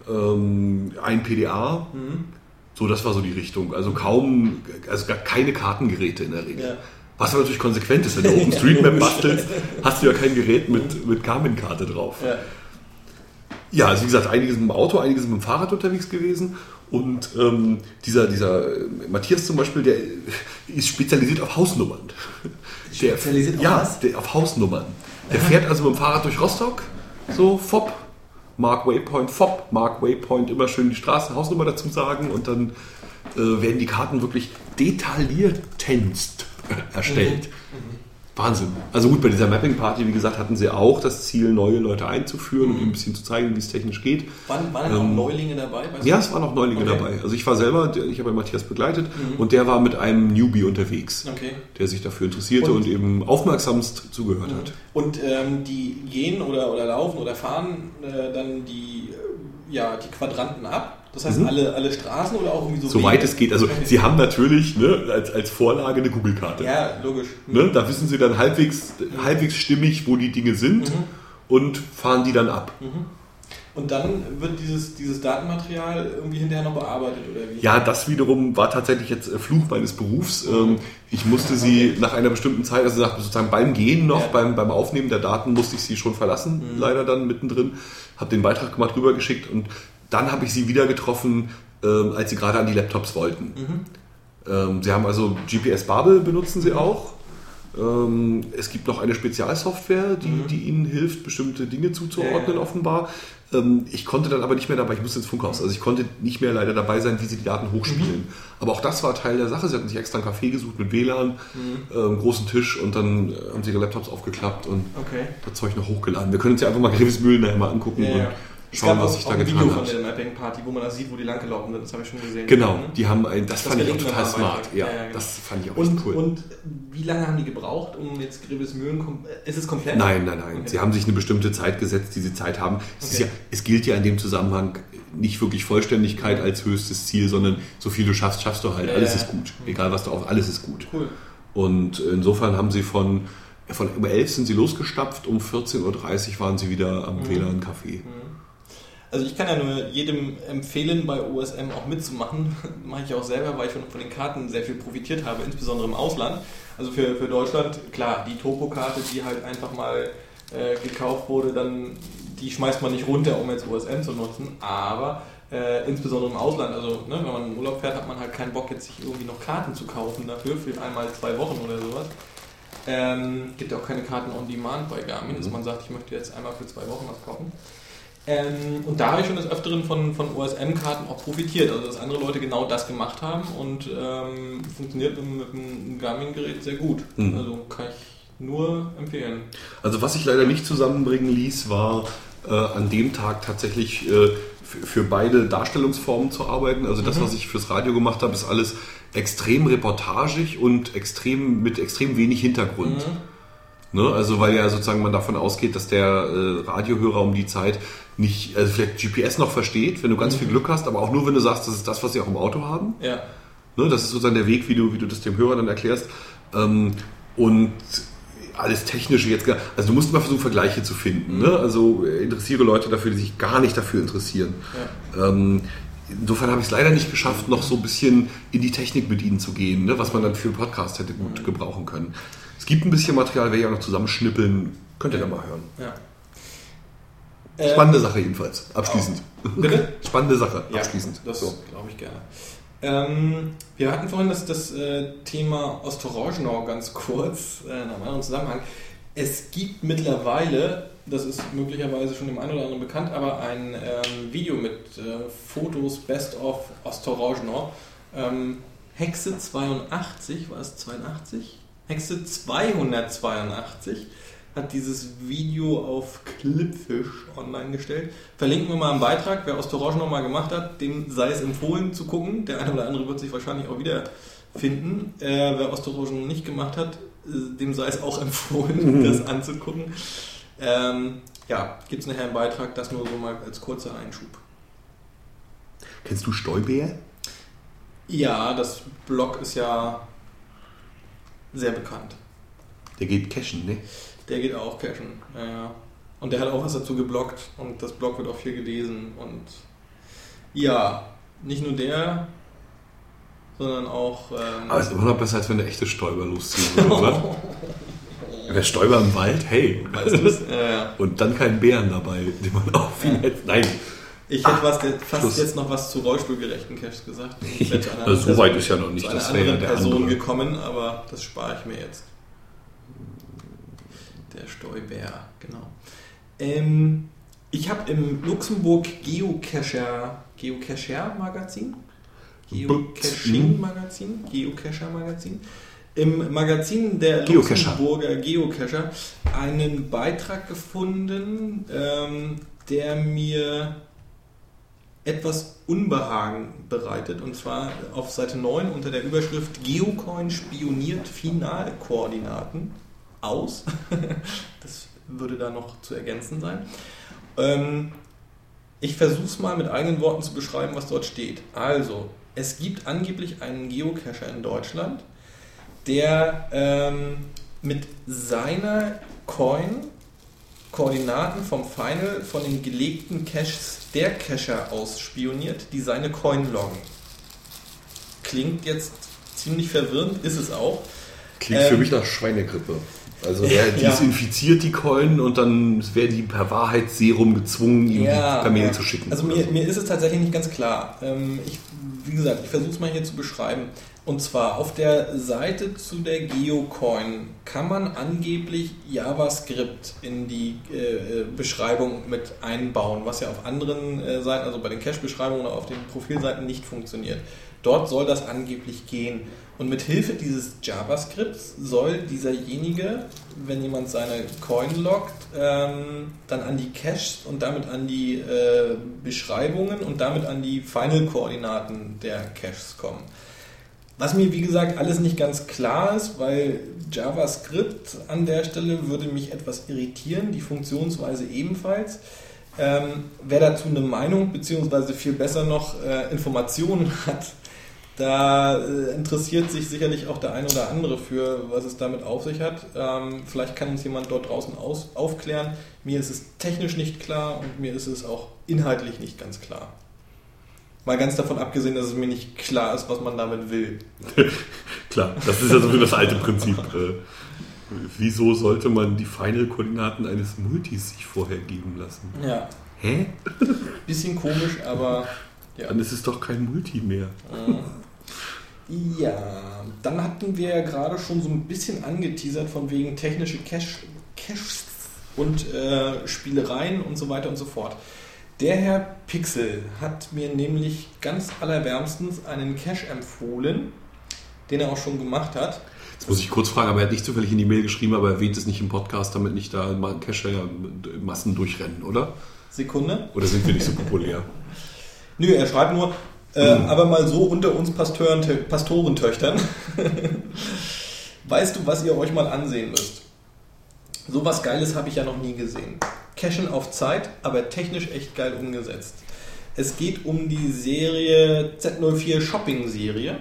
ähm, ein P D A. Mhm. So, das war so die Richtung. Also kaum, also gar keine Kartengeräte in der Regel. Ja. Was aber natürlich konsequent ist, wenn du OpenStreetMap bastelst, hast du ja kein Gerät mit, mit Garmin-Karte drauf. Ja. ja, also wie gesagt, einiges mit dem Auto, einiges mit dem Fahrrad unterwegs gewesen. Und ähm, dieser, dieser Matthias zum Beispiel, der ist spezialisiert auf Hausnummern. Der, spezialisiert auf ja, was? Der, auf Hausnummern. Der fährt also mit dem Fahrrad durch Rostock, so, fopp. Mark Waypoint, F O P, Mark Waypoint, immer schön die Straße, Hausnummer dazu sagen und dann äh, werden die Karten wirklich detailliertest erstellt. Mhm. Mhm. Wahnsinn. Also gut, bei dieser Mapping-Party, wie gesagt, hatten sie auch das Ziel, neue Leute einzuführen mhm. und ihnen ein bisschen zu zeigen, wie es technisch geht. Waren, waren ähm, auch Neulinge dabei? Ja, es waren auch Neulinge okay. dabei. Also ich war selber, ich habe Matthias begleitet mhm. und der war mit einem Newbie unterwegs, okay. der sich dafür interessierte und, und eben aufmerksamst zugehört mhm. hat. Und ähm, die gehen oder, oder laufen oder fahren äh, dann die, ja, die Quadranten ab? Das heißt, mhm. alle, alle Straßen oder auch irgendwie so... Soweit es geht. Also okay. sie haben natürlich ne, als, als Vorlage eine Google-Karte. Ja, logisch. Mhm. Ne, da wissen sie dann halbwegs, mhm. halbwegs stimmig, wo die Dinge sind mhm. und fahren die dann ab. Mhm. Und dann wird dieses, dieses Datenmaterial irgendwie hinterher noch bearbeitet, oder wie? Ja, das wiederum war tatsächlich jetzt Fluch meines Berufs. Mhm. Ich musste sie okay. nach einer bestimmten Zeit, also sozusagen beim Gehen noch, ja. beim, beim Aufnehmen der Daten musste ich sie schon verlassen, mhm. leider dann mittendrin. Habe den Beitrag gemacht, rübergeschickt und dann habe ich sie wieder getroffen, ähm, als sie gerade an die Laptops wollten. Mhm. Ähm, sie haben also G P S Babel benutzen sie auch. Ähm, es gibt noch eine Spezialsoftware, die, Mhm. die Ihnen hilft, bestimmte Dinge zuzuordnen, Ja, ja. offenbar. Ähm, ich konnte dann aber nicht mehr dabei, ich musste ins Funkhaus, also ich konnte nicht mehr leider dabei sein, wie sie die Daten hochspielen. Mhm. Aber auch das war Teil der Sache. Sie hatten sich extra einen Café gesucht mit W L A N, Mhm. äh, einen großen Tisch und dann äh, haben sie ihre Laptops aufgeklappt und Okay. das Zeug noch hochgeladen. Wir können uns ja einfach mal Grevesmühlen nachher mal angucken Ja, und ja. Es schauen, gab was auch, sich auch da ein getan Video von hat. der Mapping-Party, wo man da sieht, wo die langgelaufen sind. Das habe ich schon gesehen. Genau, Mhm. die haben ein, das, Das fand ich auch gelingt total dann smart. weiter. Ja, Ja, ja, genau. das fand ich auch Und, echt cool. und wie lange haben die gebraucht, um jetzt Grevesmühlen... kom- Ist es komplett? Nein, nein, nein. Okay. Sie haben sich eine bestimmte Zeit gesetzt, die sie Zeit haben. Es, ist Okay. ja, es gilt ja in dem Zusammenhang nicht wirklich Vollständigkeit als höchstes Ziel, sondern so viel du schaffst, schaffst du halt. Ja, Alles ja. ist gut. Egal was du auf, alles ist gut. Cool. Und insofern haben sie von, von um elf sind sie losgestapft, um vierzehn Uhr dreißig waren sie wieder am Mhm. W L A N-Café. Also ich kann ja nur jedem empfehlen, bei O S M auch mitzumachen. Mache ich auch selber, weil ich schon von den Karten sehr viel profitiert habe, insbesondere im Ausland. Also für, für Deutschland, klar, die Topo-Karte, die halt einfach mal äh, gekauft wurde, dann die schmeißt man nicht runter, um jetzt O S M zu nutzen. Aber äh, insbesondere im Ausland, also ne, wenn man in Urlaub fährt, hat man halt keinen Bock, jetzt sich irgendwie noch Karten zu kaufen dafür, für einmal zwei Wochen oder sowas. Ähm, gibt ja auch keine Karten on Demand bei Garmin, dass man sagt, ich möchte jetzt einmal für zwei Wochen was kaufen. Ähm, und da habe ich schon des Öfteren von, von O S M-Karten auch profitiert, also dass andere Leute genau das gemacht haben und ähm, funktioniert mit, mit einem Garmin-Gerät sehr gut. Mhm. Also kann ich nur empfehlen. Also was sich leider nicht zusammenbringen ließ, war äh, an dem Tag tatsächlich äh, für, für beide Darstellungsformen zu arbeiten. Also das, Mhm. was ich fürs Radio gemacht habe, ist alles extrem reportagig und extrem mit extrem wenig Hintergrund. Mhm. Ne? Also weil ja sozusagen man davon ausgeht, dass der äh, Radiohörer um die Zeit nicht, also vielleicht G P S noch versteht, wenn du ganz Mhm. viel Glück hast, aber auch nur, wenn du sagst, das ist das, was sie auch im Auto haben. Ja. Ne? Das ist sozusagen der Weg, wie du, wie du das dem Hörer dann erklärst. Ähm, und alles Technische jetzt, gar- also du musst mal versuchen, Vergleiche zu finden. Ne? Also äh, interessiere Leute dafür, die sich gar nicht dafür interessieren. Ja. Ähm, insofern habe ich es leider nicht geschafft, noch so ein bisschen in die Technik mit ihnen zu gehen, ne? Was man dann für einen Podcast hätte gut gebrauchen können. Es gibt ein bisschen Material, werde ich auch noch zusammenschnippeln. Könnt ihr da mal hören. Ja. Spannende Sache jedenfalls, abschließend. Bitte? Spannende Sache, Ja, abschließend. das So. glaube ich gerne. Ähm, wir hatten vorhin das, das äh, Thema Ostrorogenau ganz kurz äh, in einem anderen Zusammenhang. Es gibt mittlerweile, das ist möglicherweise schon dem einen oder anderen bekannt, aber ein ähm, Video mit äh, Fotos Best of Ostrorogenau. Ähm, Hexe zweiundachtzig, war es zweiundachtzig? Hexe zweihundertzweiundachtzig hat dieses Video auf Clipfish online gestellt. Verlinken wir mal einen Beitrag. Wer Ostrorogenau mal gemacht hat, dem sei es empfohlen zu gucken. Der eine oder andere wird sich wahrscheinlich auch wieder finden. Äh, wer Ostrorogenau nicht gemacht hat, äh, dem sei es auch empfohlen, das anzugucken. Ähm, ja, gibt es nachher einen Beitrag, das nur so mal als kurzer Einschub. Kennst du Stolbeer? Ja, das Blog ist ja sehr bekannt. Der geht cashen, ne? Der geht auch cashen. Ja, ja. Und der hat auch was dazu gebloggt und das Blog wird auch viel gelesen. Und ja, nicht nur der, sondern auch... Ähm, Aber es ist immer noch besser, als wenn der echte Stäuber losziehen würde, oder? Der Stäuber im Wald, hey. weißt du es? Ja, ja. Und dann keinen Bären dabei, den man auffiel. Ja. Nein. Ich hätte was, der, fast Schluss. jetzt noch was zu rollstuhlgerechten Caches gesagt. Ich wäre zu einer Also so Person- weit ist ja noch nicht, zu einer das wäre ja anderen der Person andere. gekommen, aber das spare ich mir jetzt. Der Stolbär, genau. Ähm, ich habe im Luxemburg Geocacher, Geocacher Magazin, Geocaching Magazin, Geocacher Magazin, im Magazin der Geocacher. Luxemburger Geocacher einen Beitrag gefunden, ähm, der mir etwas Unbehagen bereitet, und zwar auf Seite neun unter der Überschrift Geocoin spioniert Finalkoordinaten aus. Das würde da noch zu ergänzen sein. Ähm, ich versuche es mal mit eigenen Worten zu beschreiben, was dort steht. Also, es gibt angeblich einen Geocacher in Deutschland, der ähm, mit seiner Coin Koordinaten vom Final von den gelegten Caches der Cacher aus spioniert, die seine Coin loggen. Klingt jetzt ziemlich verwirrend, ist es auch. Klingt Ähm, für mich nach Schweinegrippe. Also der, die Ja. ist infiziert, die Coin, und dann werden die per Wahrheitsserum gezwungen, ihm Ja, die per Mail ja. zu schicken. Also oder mir, so. mir ist es tatsächlich nicht ganz klar. Ähm, ich, wie gesagt, ich versuche es mal hier zu beschreiben. Und zwar auf der Seite zu der Geocoin kann man angeblich JavaScript in die äh, Beschreibung mit einbauen, was ja auf anderen äh, Seiten, also bei den Cache-Beschreibungen oder auf den Profilseiten nicht funktioniert. Dort soll das angeblich gehen. Und mit Hilfe dieses JavaScripts soll dieserjenige, wenn jemand seine Coin loggt, ähm, dann an die Caches und damit an die äh, Beschreibungen und damit an die Final-Koordinaten der Caches kommen. Was mir, wie gesagt, alles nicht ganz klar ist, weil JavaScript an der Stelle würde mich etwas irritieren, die Funktionsweise ebenfalls. Ähm, wer dazu eine Meinung, beziehungsweise viel besser noch äh, Informationen hat, da äh, interessiert sich sicherlich auch der eine oder andere für, was es damit auf sich hat. Ähm, vielleicht kann uns jemand dort draußen aus, aufklären. Mir ist es technisch nicht klar und mir ist es auch inhaltlich nicht ganz klar. Mal ganz davon abgesehen, dass es mir nicht klar ist, was man damit will. Klar, das ist ja so das alte Prinzip. Äh, wieso sollte man die Final-Koordinaten eines Multis sich vorher geben lassen? Ja. Hä? Bisschen komisch, aber ja. Dann ist es doch kein Multi mehr. Ja, dann hatten wir ja gerade schon so ein bisschen angeteasert von wegen technische Cache, Caches und äh, Spielereien und so weiter und so fort. Der Herr Pixel hat mir nämlich ganz allerwärmstens einen Cache empfohlen, den er auch schon gemacht hat. Jetzt muss ich kurz fragen, aber er hat nicht zufällig in die Mail geschrieben, aber er erwähnt es nicht im Podcast, damit nicht da mal Cache Massen durchrennen, oder? Sekunde. Oder sind wir nicht so populär? Nö, er schreibt nur, äh, mhm. aber mal so unter uns Pastoren, Pastorentöchtern. Weißt du, was ihr euch mal ansehen müsst? So was Geiles habe ich ja noch nie gesehen. Cachen auf Zeit, aber technisch echt geil umgesetzt. Es geht um die Serie Z null vier Shopping Serie.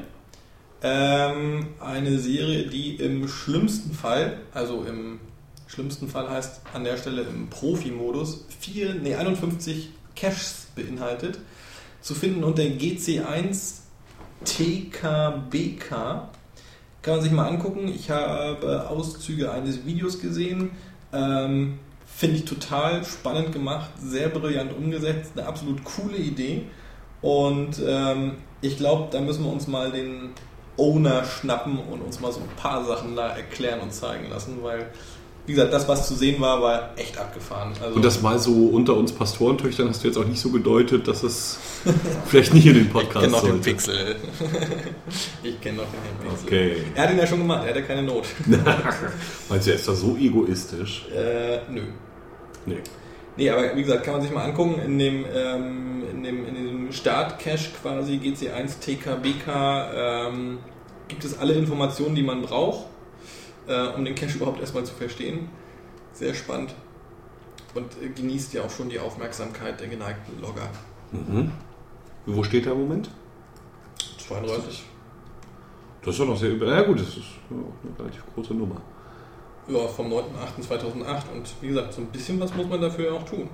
Ähm, eine Serie, die im schlimmsten Fall, also im schlimmsten Fall heißt an der Stelle im Profi-Modus, vier, nee, einundfünfzig Caches beinhaltet. Zu finden unter G C eins T K B K. Kann man sich mal angucken. Ich habe Auszüge eines Videos gesehen. Ähm, Finde ich total spannend gemacht, sehr brillant umgesetzt, eine absolut coole Idee. Und ähm, ich glaube, da müssen wir uns mal den Owner schnappen und uns mal so ein paar Sachen da erklären und zeigen lassen, weil, wie gesagt, das, was zu sehen war, war echt abgefahren. Also, und das mal so unter uns Pastorentöchtern hast du jetzt auch nicht so gedeutet, dass es vielleicht nicht in den Podcast ich sollte. Den Pixel. Ich kenne noch den Herrn Pixel. Okay. Er hat ihn ja schon gemacht, er hat ja keine Not. Meinst du, er ist da so egoistisch? Äh, nö. Nee. Nee, aber wie gesagt, kann man sich mal angucken, in dem, ähm, in dem, in dem Start-Cache quasi G C eins T K B K ähm, gibt es alle Informationen, die man braucht, äh, um den Cache überhaupt erstmal zu verstehen. Sehr spannend und äh, genießt ja auch schon die Aufmerksamkeit der geneigten Logger. Mhm. Wo steht der im Moment? zweiunddreißig. Das ist doch noch sehr über. Ja gut, das ist auch eine relativ große Nummer. Ja, vom neunten achten zweitausendacht und wie gesagt, so ein bisschen was muss man dafür auch tun.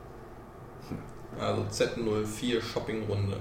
Also Z null vier Shopping-Runde.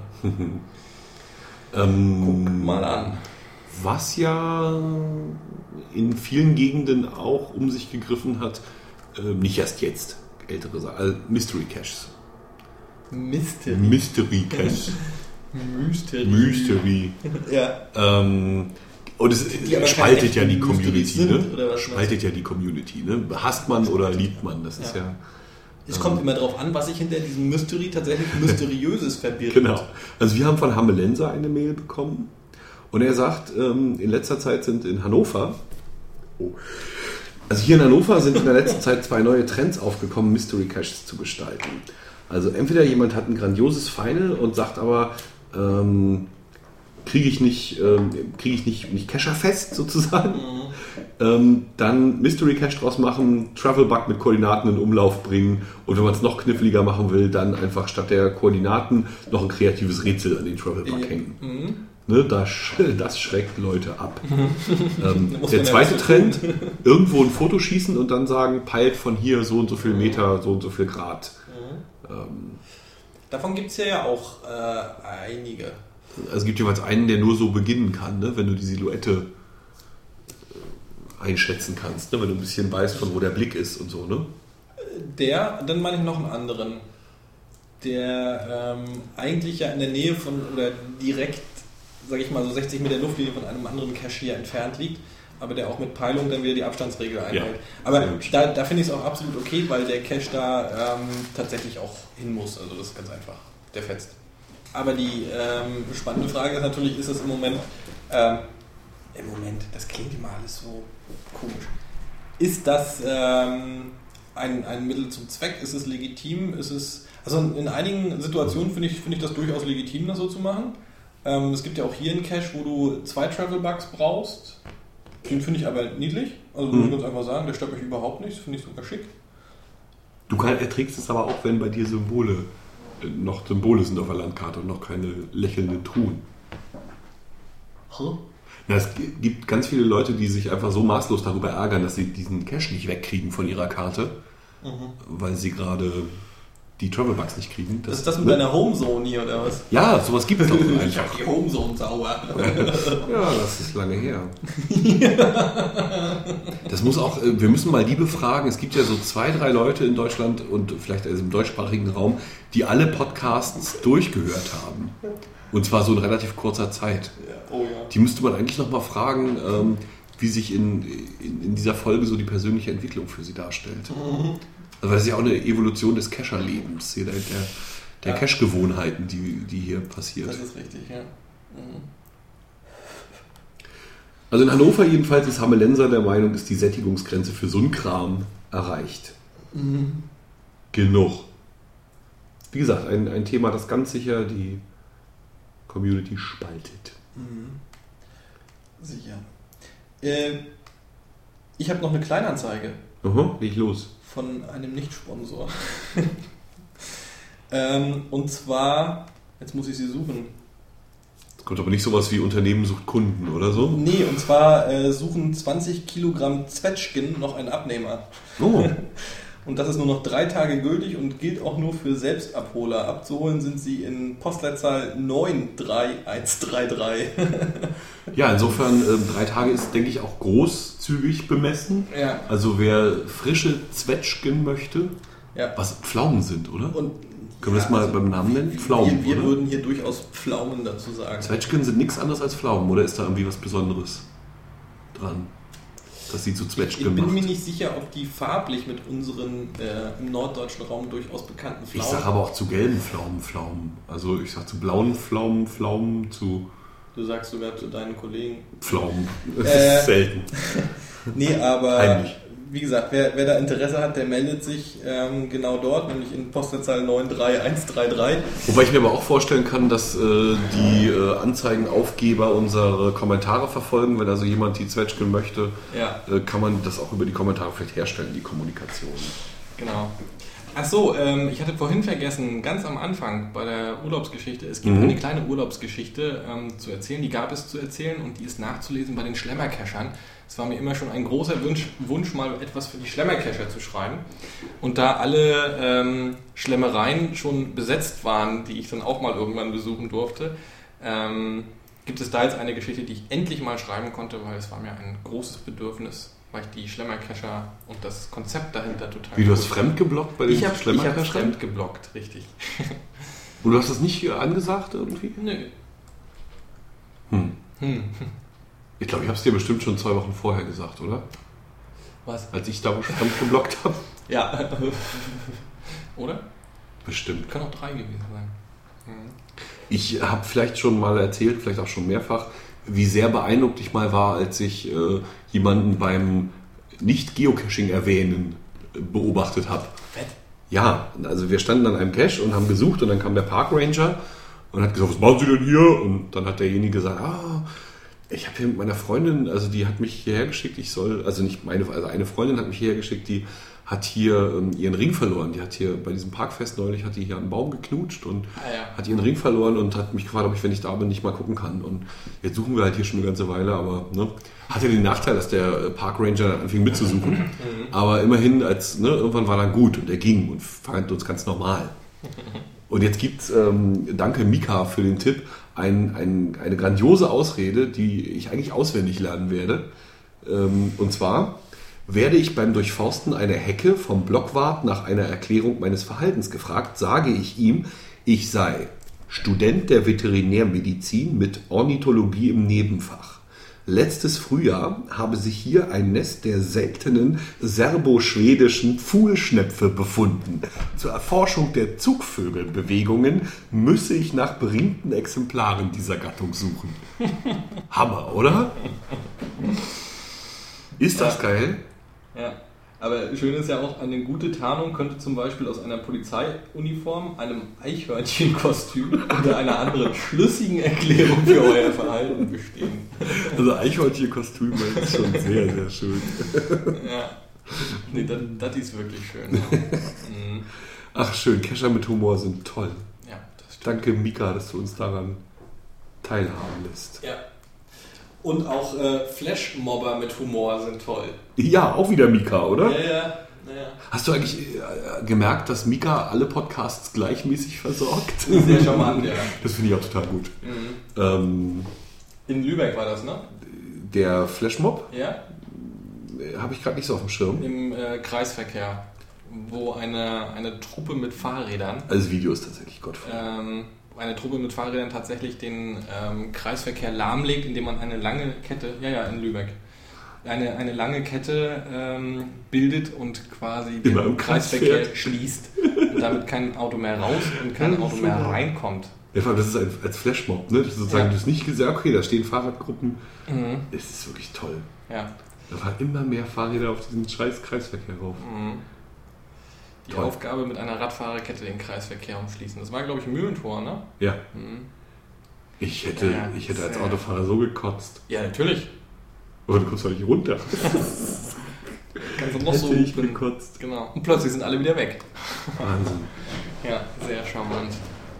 ähm, Guck mal an. Was ja in vielen Gegenden auch um sich gegriffen hat, äh, nicht erst jetzt, ältere Sachen, also Mystery Caches. Mystery. Mystery Caches. Mystery. Mystery. Ja. Ähm, Und es die spaltet ja die Community, sind, ne? Oder was spaltet ja die Community, ne? Hasst man oder liebt man, das ist ja... ja es ähm, kommt immer darauf an, was sich hinter diesem Mystery tatsächlich Mysteriöses verbirgt. Genau. Also wir haben von Hamelenser eine Mail bekommen und er sagt, ähm, in letzter Zeit sind in Hannover, oh, also hier in Hannover sind in der letzten Zeit zwei neue Trends aufgekommen, Mystery Caches zu gestalten. Also entweder jemand hat ein grandioses Final und sagt aber, ähm, kriege ich nicht, ähm, kriege ich nicht, nicht Cacher-fest sozusagen. Mhm. Ähm, dann Mystery Cache draus machen, Travel-Bug mit Koordinaten in Umlauf bringen und wenn man es noch kniffliger machen will, dann einfach statt der Koordinaten noch ein kreatives Rätsel an den Travel-Bug ja. hängen. Mhm. Ne, das, das schreckt Leute ab. Mhm. Ähm, der zweite ja Trend, irgendwo ein Foto schießen und dann sagen, peilt von hier so und so viel Meter, so und so viel Grad. Mhm. Ähm, Davon gibt es ja auch äh, einige. Also es gibt jeweils einen, der nur so beginnen kann, ne? Wenn du die Silhouette einschätzen kannst, ne? Wenn du ein bisschen weißt, von wo der Blick ist und so, ne? Der, dann meine ich noch einen anderen, der ähm, eigentlich ja in der Nähe von oder direkt sage ich mal, so sechzig Meter Luftlinie von einem anderen Cache hier entfernt liegt, aber der auch mit Peilung dann wieder die Abstandsregel einhält. Ja, aber da, da finde ich es auch absolut okay, weil der Cache da ähm, tatsächlich auch hin muss. Also das ist ganz einfach. Der fetzt. Aber die ähm, spannende Frage ist natürlich, ist es im Moment, ähm, im Moment, das klingt immer alles so komisch, ist das ähm, ein, ein Mittel zum Zweck? Ist es legitim? Ist es, also in einigen Situationen finde ich, finde ich das durchaus legitim, das so zu machen. Ähm, es gibt ja auch hier einen Cache, wo du zwei Travel Bugs brauchst. Den finde ich aber niedlich. Also muss ich ganz einfach sagen, der stört mich überhaupt nicht. Das finde ich sogar schick. Du kann, erträgst es aber auch, wenn bei dir Symbole noch Symbole sind auf der Landkarte und noch keine lächelnden Truhen. Huh? Na, es gibt ganz viele Leute, die sich einfach so maßlos darüber ärgern, dass sie diesen Cache nicht wegkriegen von ihrer Karte, mhm. weil sie gerade die Travelbugs nicht kriegen. Das, ist das mit ne? deiner Homezone hier, oder was? Ja, sowas gibt es doch einfach. Ich hab die Homezone sauber. Ja, das ist lange her. Das muss auch, wir müssen mal die befragen. Es gibt ja so zwei, drei Leute in Deutschland und vielleicht also im deutschsprachigen Raum, die alle Podcasts durchgehört haben. Und zwar so in relativ kurzer Zeit. Oh ja. Die müsste man eigentlich noch mal fragen, ähm, wie sich in, in, in dieser Folge so die persönliche Entwicklung für sie darstellt. Mhm. Also das ist ja auch eine Evolution des Cacher-Lebens, der, der, der ja. Cache-Gewohnheiten, die, die hier passiert. Das ist richtig, ja. Mhm. Also in Hannover jedenfalls ist Hamelenser der Meinung, ist die Sättigungsgrenze für so einen Kram erreicht. Mhm. Genug. Wie gesagt, ein, ein Thema, das ganz sicher die Community spaltet. Mhm. Sicher. Äh, ich habe noch eine Kleinanzeige. Aha, leg los. Von einem Nicht-Sponsor. ähm, und zwar, jetzt muss ich sie suchen. Es kommt aber nicht sowas wie Unternehmen sucht Kunden oder so? Nee, und zwar äh, suchen zwanzig Kilogramm Zwetschgen noch einen Abnehmer. Oh. Und das ist nur noch drei Tage gültig und gilt auch nur für Selbstabholer. Abzuholen sind sie in Postleitzahl neun drei eins drei drei. Ja, insofern, äh, drei Tage ist, denke ich, auch großzügig bemessen. Ja. Also wer frische Zwetschgen möchte, ja. was Pflaumen sind, oder? Und, Können wir ja, das mal also beim Namen nennen? Wir, Pflaumen, wir, wir oder? würden hier durchaus Pflaumen dazu sagen. Zwetschgen sind nichts anderes als Pflaumen, oder ist da irgendwie was Besonderes dran, dass sie zu Zwetschgen Ich bin macht? mir nicht sicher, ob die farblich mit unseren äh, im norddeutschen Raum durchaus bekannten Pflaumen... Ich sage aber auch zu gelben Pflaumen, Pflaumen. Also ich sage zu blauen Pflaumen, Pflaumen, zu... Du sagst sogar zu deinen Kollegen... Pflaumen. Das äh, ist selten. Nee, aber... Heimlich. Wie gesagt, wer, wer da Interesse hat, der meldet sich ähm, genau dort, nämlich in Postleitzahl neun drei eins drei drei. Wobei ich mir aber auch vorstellen kann, dass äh, die äh, Anzeigenaufgeber unsere Kommentare verfolgen. Wenn also jemand die Zwetschgen möchte, ja. äh, kann man das auch über die Kommentare vielleicht herstellen, die Kommunikation. Genau. Achso, ähm, ich hatte vorhin vergessen, ganz am Anfang bei der Urlaubsgeschichte, es gibt mhm. eine kleine Urlaubsgeschichte ähm, zu erzählen, die gab es zu erzählen und die ist nachzulesen bei den Schlemmercachern. Es war mir immer schon ein großer Wunsch, Wunsch mal etwas für die Schlemmercacher zu schreiben. Und da alle ähm, Schlemmereien schon besetzt waren, die ich dann auch mal irgendwann besuchen durfte, ähm, gibt es da jetzt eine Geschichte, die ich endlich mal schreiben konnte, weil es war mir ein großes Bedürfnis, weil ich die Schlemmercacher und das Konzept dahinter total... Wie, du hast fremdgeblockt bei den Schlemmercachern? Ich habe fremdgeblockt, richtig. Und du hast das nicht angesagt irgendwie? Nö. Hm. Hm. Ich glaube, ich habe es dir bestimmt schon zwei Wochen vorher gesagt, oder? Was? Als ich da fremdgeblockt habe? Ja. Oder? Bestimmt. Kann auch drei gewesen sein. Mhm. Ich habe vielleicht schon mal erzählt, vielleicht auch schon mehrfach, wie sehr beeindruckt ich mal war, als ich äh, jemanden beim Nicht-Geocaching erwähnen äh, beobachtet habe. Fett. Ja, also wir standen an einem Cache und haben gesucht und dann kam der Park Ranger und hat gesagt, was machen Sie denn hier? Und dann hat derjenige gesagt, ah, ich habe hier mit meiner Freundin, also die hat mich hierher geschickt, ich soll, also nicht meine, also eine Freundin hat mich hierher geschickt, die hat hier ähm, ihren Ring verloren. Die hat hier bei diesem Parkfest neulich, hat die hier einen Baum geknutscht und ah, ja. hat ihren Ring verloren und hat mich gefragt, ob ich, wenn ich da bin, nicht mal gucken kann. Und jetzt suchen wir halt hier schon eine ganze Weile, aber ne, hat ja den Nachteil, dass der Park Ranger dann anfing mitzusuchen. Mhm. Aber immerhin, als ne, irgendwann war er gut und er ging und fand uns ganz normal. Und jetzt gibt's, ähm, danke Mika für den Tipp, ein, ein, eine grandiose Ausrede, die ich eigentlich auswendig lernen werde. Ähm, und zwar werde ich beim Durchforsten einer Hecke vom Blockwart nach einer Erklärung meines Verhaltens gefragt, sage ich ihm, ich sei Student der Veterinärmedizin mit Ornithologie im Nebenfach. Letztes Frühjahr habe sich hier ein Nest der seltenen serbo-schwedischen Pfuhlschnepfe befunden. Zur Erforschung der Zugvögelbewegungen müsse ich nach beringten Exemplaren dieser Gattung suchen. Hammer, oder? Ist das Ja. geil? Ja. Aber schön ist ja auch, eine gute Tarnung könnte zum Beispiel aus einer Polizeiuniform, einem Eichhörnchenkostüm oder einer anderen schlüssigen Erklärung für euer Verhalten bestehen. Also Eichhörnchenkostüm ist schon sehr, sehr schön. Ja. Nee, das, das ist wirklich schön. Ja. Mhm. Ach schön, Kescher mit Humor sind toll. Ja, das stimmt. Danke Mika, dass du uns daran teilhaben lässt. Ja. Und auch äh, Flashmobber mit Humor sind toll. Ja, auch wieder Mika, oder? Ja, ja, ja. Hast du eigentlich äh, gemerkt, dass Mika alle Podcasts gleichmäßig versorgt? Sehr charmant, ja. Das finde ich auch total gut. Mhm. Ähm, In Lübeck war das, ne? der Flashmob Ja. äh, habe ich gerade nicht so auf dem Schirm. Im äh, Kreisverkehr, wo eine, eine Truppe mit Fahrrädern, Also Video ist tatsächlich gottvoll. ähm, eine Truppe mit Fahrrädern tatsächlich den ähm, Kreisverkehr lahmlegt, indem man eine lange Kette, ja, ja, in Lübeck, eine, eine lange Kette ähm, bildet und quasi Immer den im Kreis Kreisverkehr fährt. schließt und damit kein Auto mehr raus und kein Ja, Auto mehr super. reinkommt. Ja, vor allem, das ist ein, als Flashmob, ne? Das ist sozusagen, Ja. du hast nicht gesagt, okay, da stehen Fahrradgruppen. Mhm. Es ist wirklich toll. Ja. Da fahren immer mehr Fahrräder auf diesen scheiß Kreisverkehr rauf. Mhm. Die Toll. Aufgabe mit einer Radfahrerkette den Kreisverkehr umschließen. Das war, glaube ich, Mühlentor, ne? Ja. Mhm. Ich hätte, Ja, ich hätte als sehr. Autofahrer so gekotzt. Ja, natürlich. Aber du kommst doch nicht runter. Kannst du noch Hätte so ich bin- gekotzt. Genau. Und plötzlich sind alle wieder weg. Wahnsinn. Ja, sehr charmant.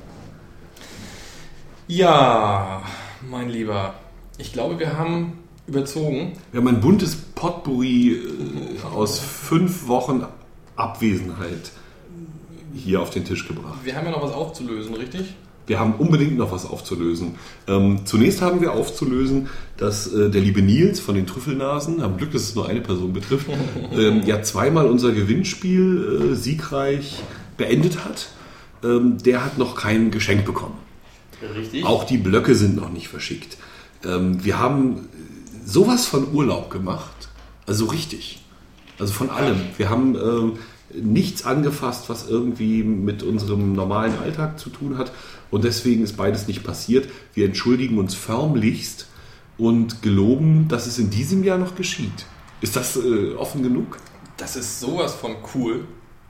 Ja, mein Lieber. Ich glaube, wir haben überzogen. Wir haben ein buntes Potpourri äh, aus fünf Wochen Abwesenheit hier auf den Tisch gebracht. Wir haben ja noch was aufzulösen, richtig? Wir haben unbedingt noch was aufzulösen. Ähm, zunächst haben wir aufzulösen, dass äh, der liebe Nils von den Trüffelnasen, haben Glück, dass es nur eine Person betrifft, ähm, ja zweimal unser Gewinnspiel äh, siegreich beendet hat. Ähm, der hat noch kein Geschenk bekommen. Richtig. Auch die Blöcke sind noch nicht verschickt. Ähm, wir haben sowas von Urlaub gemacht, also richtig. Also von allem. Wir haben ähm, nichts angefasst, was irgendwie mit unserem normalen Alltag zu tun hat. Und deswegen ist beides nicht passiert. Wir entschuldigen uns förmlichst und geloben, dass es in diesem Jahr noch geschieht. Ist das äh, offen genug? Das ist sowas von cool.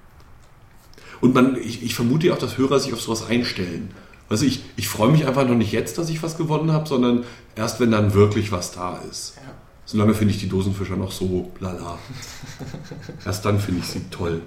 Und man, ich, ich vermute ja auch, dass Hörer sich auf sowas einstellen. Also ich, ich freue mich einfach noch nicht jetzt, dass ich was gewonnen habe, sondern erst, wenn dann wirklich was da ist. Ja. Solange finde ich die Dosenfischer noch so lala. Erst dann finde ich sie toll.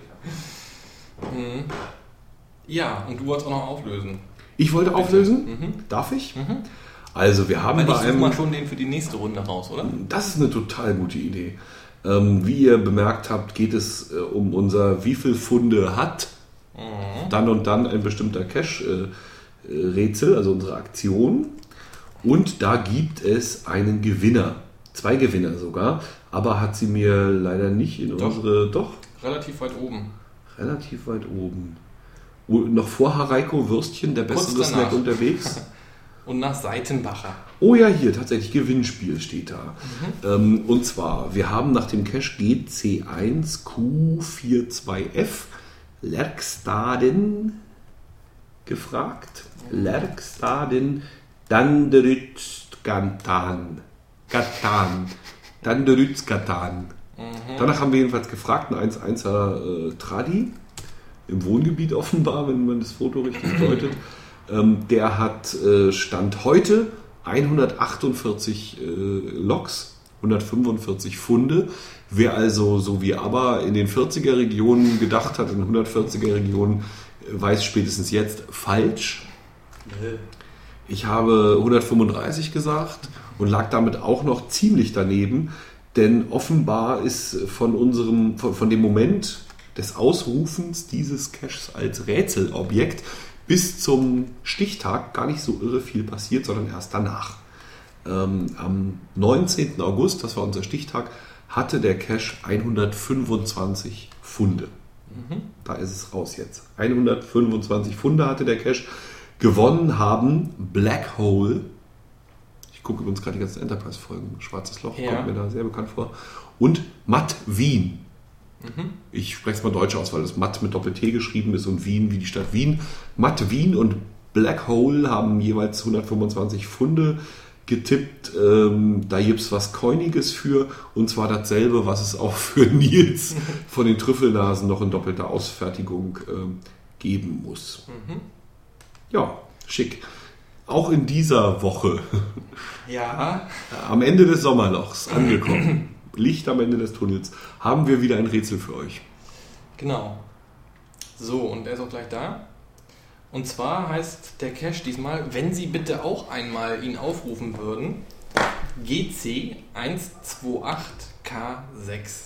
Mhm. Ja, und du wolltest auch noch auflösen. Ich wollte auflösen. Mhm. Darf ich? Mhm. Also wir haben Aber bei ich suche einem... mal schon den für die nächste Runde raus, oder? Das ist eine total gute Idee. Ähm, wie ihr bemerkt habt, geht es äh, um unser Wie viel Funde hat Mhm. dann und dann ein bestimmter Cash-Rätsel, also unsere Aktion. Und da gibt es einen Gewinner. Zwei Gewinner sogar. Aber hat sie mir leider nicht in Doch. unsere... Doch, Relativ weit oben. relativ weit oben. Oh, noch vor Hareiko Würstchen, der Kurz bessere danach. Snack unterwegs. Und nach Seitenbacher. Oh ja, hier tatsächlich Gewinnspiel steht da. Mhm. Ähm, und zwar, wir haben nach dem Cache G C eins Q zweiundvierzig F Lerkstaden gefragt. Lerkstaden Danderütskatan. Gatan. Danderütskatan. Danach haben wir jedenfalls gefragt, ein eins einser äh, Tradi, im Wohngebiet offenbar, wenn man das Foto richtig deutet. Ähm, der hat äh, Stand heute hundertachtundvierzig äh, Loks, hundertfünfundvierzig Funde. Wer also so wie aber in den vierziger Regionen gedacht hat, in hundertvierziger Regionen, äh, weiß spätestens jetzt falsch. Ich habe hundertfünfunddreißig gesagt und lag damit auch noch ziemlich daneben, denn offenbar ist von unserem, von, von dem Moment des Ausrufens dieses Caches als Rätselobjekt bis zum Stichtag gar nicht so irre viel passiert, sondern erst danach. Ähm, am neunzehnten August, das war unser Stichtag, hatte der Cache hundertfünfundzwanzig Funde. Mhm. Da ist es raus jetzt. hundertfünfundzwanzig Funde hatte der Cache. Gewonnen haben Black Hole. Ich gucke übrigens gerade die ganzen Enterprise-Folgen. Schwarzes Loch Ja. kommt mir da sehr bekannt vor. Und Matt Wien. Mhm. Ich spreche es mal deutsch aus, weil das Matt mit Doppel-T geschrieben ist und Wien wie die Stadt Wien. Matt Wien und Black Hole haben jeweils hundertfünfundzwanzig Pfunde getippt. Ähm, da gibt es was Coiniges für. Und zwar dasselbe, was es auch für Nils von den Trüffelnasen noch in doppelter Ausfertigung ähm, geben muss. Mhm. Ja, schick. Auch in dieser Woche, Ja. am Ende des Sommerlochs angekommen, Licht am Ende des Tunnels, haben wir wieder ein Rätsel für euch. Genau. So, und er ist auch gleich da. Und zwar heißt der Cache diesmal, wenn Sie bitte auch einmal ihn aufrufen würden, G C eins zwei acht K sechs.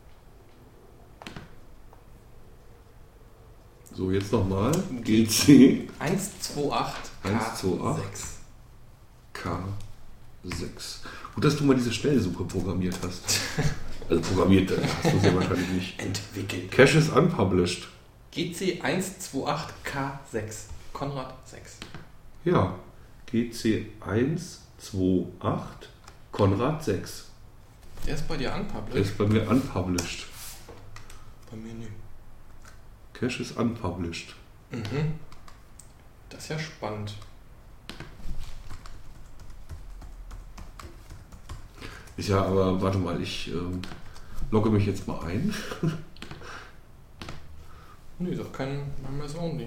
So, jetzt nochmal. G C eins zwei acht eins zwei acht. K sechs. K sechs. Gut, dass du mal diese Schnellsuche programmiert hast. Also programmiert äh, hast du sie ja wahrscheinlich nicht. Entwickelt. Cache ist unpublished. G C eins zwei acht K sechs. Konrad sechs. Ja, G C eins zwei acht Konrad sechs. Der ist bei dir Der unpublished? ist bei mir unpublished. Bei mir nicht. Cache ist unpublished. Mhm. Das ist ja spannend. Ist ja, aber warte mal, ich ähm, logge mich jetzt mal ein. Nö, ist auch kein Members Only.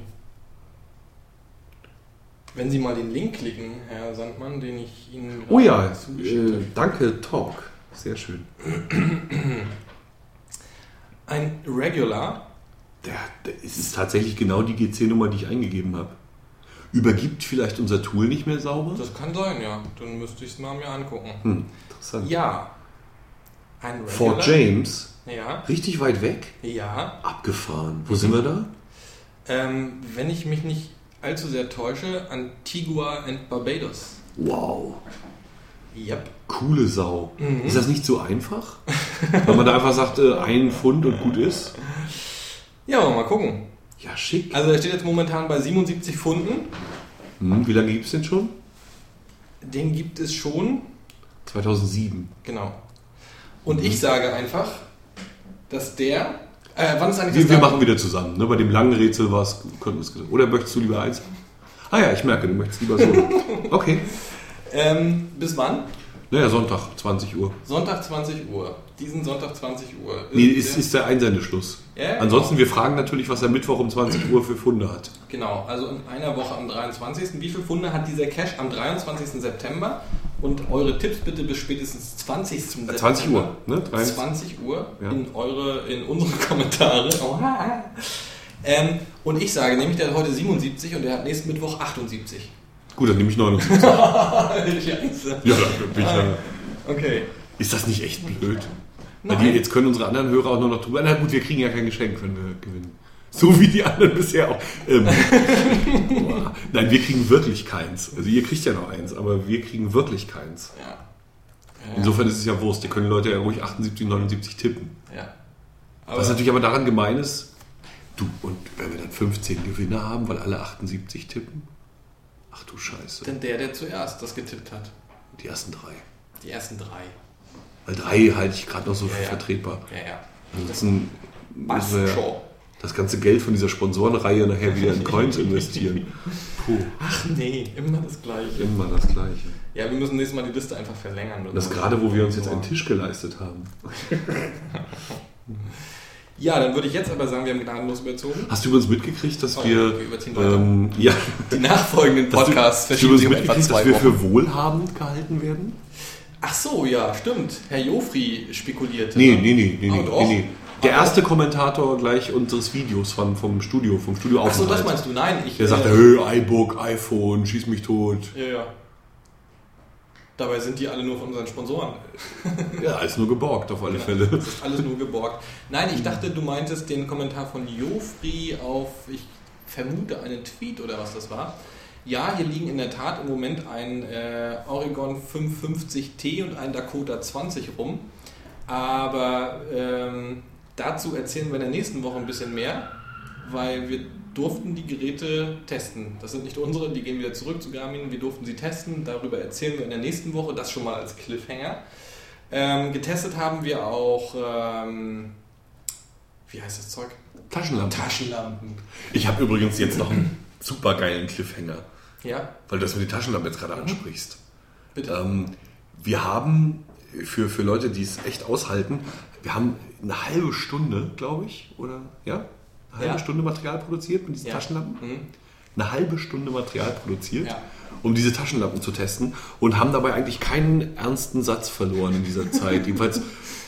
Wenn Sie mal den Link klicken, Herr Sandmann, den ich Ihnen Oh ja, zugeschickt äh, habe. danke, Talk. Sehr schön. Ein Regular. Der, der, es ist tatsächlich genau die G C-Nummer, die ich eingegeben habe. Übergibt vielleicht unser Tool nicht mehr sauber? Das kann sein, ja. Dann müsste ich es mal mir angucken. Hm, interessant. Ja. Ein Regular. Fort James, Ja. richtig weit weg, Ja. abgefahren. Wo sind wir da? Ähm, wenn ich mich nicht allzu sehr täusche, Antigua and Barbados. Wow, Yep. coole Sau. Mhm. Ist das nicht so einfach? Weil man da einfach sagt, äh, ein Pfund und gut ist? Ja, aber mal gucken. Ja, schick. Also er steht jetzt momentan bei siebenundsiebzig Pfunden. Hm, wie lange gibt es den schon? Den gibt es schon. zweitausendsieben. Genau. Und ich sage einfach, dass der... Äh, wann ist eigentlich Wir, das wir Datum? machen wieder zusammen. Ne? Bei dem langen Rätsel war es, könnten wir es gesagt. Oder möchtest du lieber eins? Ah ja, ich merke, du möchtest lieber so. Okay. Ähm, bis wann? Naja, Sonntag, zwanzig Uhr. Sonntag zwanzig Uhr. Diesen Sonntag zwanzig Uhr. Nee, ist, der- ist der Einsendeschluss. Ja, Ansonsten, wir fragen natürlich, was er Mittwoch um zwanzig Uhr für Funde hat. Genau, also in einer Woche am dreiundzwanzigsten Wie viele Funde hat dieser Cache am dreiundzwanzigsten September? Und eure Tipps bitte bis spätestens zwanzigsten September. zwanzig Uhr, ne? dreiundzwanzig. zwanzig Uhr Ja. in, eure, in unsere Kommentare. Oha. Ähm, und ich sage nämlich, der hat heute siebenundsiebzig und der hat nächsten Mittwoch achtundsiebzig. Gut, dann nehme ich neunundsiebzig. Scheiße. Ja, dann bin ich ja. Okay. Ist das nicht echt blöd? Weil Nein. die, jetzt können unsere anderen Hörer auch nur noch drüber. Na gut, wir kriegen ja kein Geschenk, wenn wir gewinnen. So wie die anderen bisher auch. Ähm, boah. Nein, wir kriegen wirklich keins. Also ihr kriegt ja noch eins, aber wir kriegen wirklich keins. Ja. Ja. Insofern ist es ja Wurst. Die können Leute ja ruhig achtundsiebzig, neunundsiebzig tippen. Ja. Aber Was natürlich aber daran gemein ist, du, und wenn wir dann fünfzehn Gewinner haben, weil alle achtundsiebzig tippen? Ach du Scheiße. denn der, der zuerst das getippt hat. Die ersten drei. Die ersten drei. Weil drei halte ich gerade noch so für Ja, ja. vertretbar. Ja, ja. Ansonsten Was müssen wir schon? das ganze Geld von dieser Sponsorenreihe nachher wieder in Coins investieren. Puh, Ach nee, immer das Gleiche. immer das Gleiche. Ja, wir müssen nächstes Mal die Liste einfach verlängern. oder Das so. gerade, wo wir uns jetzt einen Tisch geleistet haben. Ja, dann würde ich jetzt aber sagen, wir haben gnadenlos überzogen. Hast du übrigens mitgekriegt, dass Oh, wir... wir überziehen weiter. ähm, ja, Die nachfolgenden hast du, Podcasts hast du verschieben übrigens sich um etwa mitgekriegt, dass zwei wir Wochen. für wohlhabend gehalten werden? Ach so, ja, stimmt. Herr Jofri spekulierte. Nee, ne? nee, nee, nee, Ah, nee, doch. nee, nee. Der Ah, erste Kommentator gleich unseres Videos von, vom Studio, vom Ach so, Studioaufenthalt. das meinst du? Nein, ich... Der sagte, äh, hey, iBook, iPhone, schieß mich tot. Ja, ja. Dabei sind die alle nur von unseren Sponsoren. Ja, ist nur geborgt auf alle Genau. Fälle. Das ist alles nur geborgt. Nein, ich dachte, du meintest den Kommentar von Jofri auf, ich vermute, einen Tweet oder was das war. Ja, hier liegen in der Tat im Moment ein äh, Oregon fünfhundertfünfzig T und ein Dakota zwanzig rum. Aber ähm, dazu erzählen wir in der nächsten Woche ein bisschen mehr, weil wir durften die Geräte testen. Das sind nicht unsere, die gehen wieder zurück zu Garmin. Wir durften sie testen, darüber erzählen wir in der nächsten Woche, das schon mal als Cliffhanger. Ähm, getestet haben wir auch, ähm, wie heißt das Zeug? Taschenlampen. Taschenlampen. Ich habe übrigens jetzt noch einen super geilen Cliffhanger. Ja. Weil du das mit den Taschenlampen jetzt gerade ansprichst. Bitte. Ähm, wir haben, für, für Leute, die es echt aushalten, wir haben eine halbe Stunde, glaube ich, oder ja, eine halbe Ja. Stunde Material produziert mit diesen Ja. Taschenlampen. Mhm. Eine halbe Stunde Material produziert, Ja. um diese Taschenlampen zu testen und haben dabei eigentlich keinen ernsten Satz verloren in dieser Zeit. Jedenfalls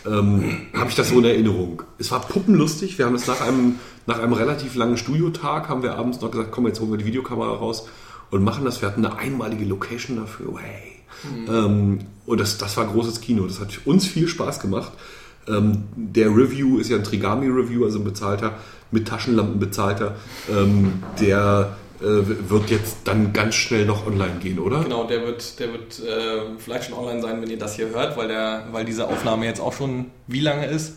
ähm, habe ich das so in Erinnerung. Es war puppenlustig. Wir haben es nach einem, nach einem relativ langen Studiotag, haben wir abends noch gesagt, komm, jetzt holen wir die Videokamera raus und machen das. Wir hatten eine einmalige Location dafür. Hey. Mhm. Ähm, und das, das war großes Kino. Das hat uns viel Spaß gemacht. Ähm, der Review ist ja ein Trigami-Review, also ein bezahlter, mit Taschenlampen bezahlter. Ähm, der äh, wird jetzt dann ganz schnell noch online gehen, oder? Genau, der wird, der wird äh, vielleicht schon online sein, wenn ihr das hier hört, weil, der, weil diese Aufnahme jetzt auch schon wie lange ist?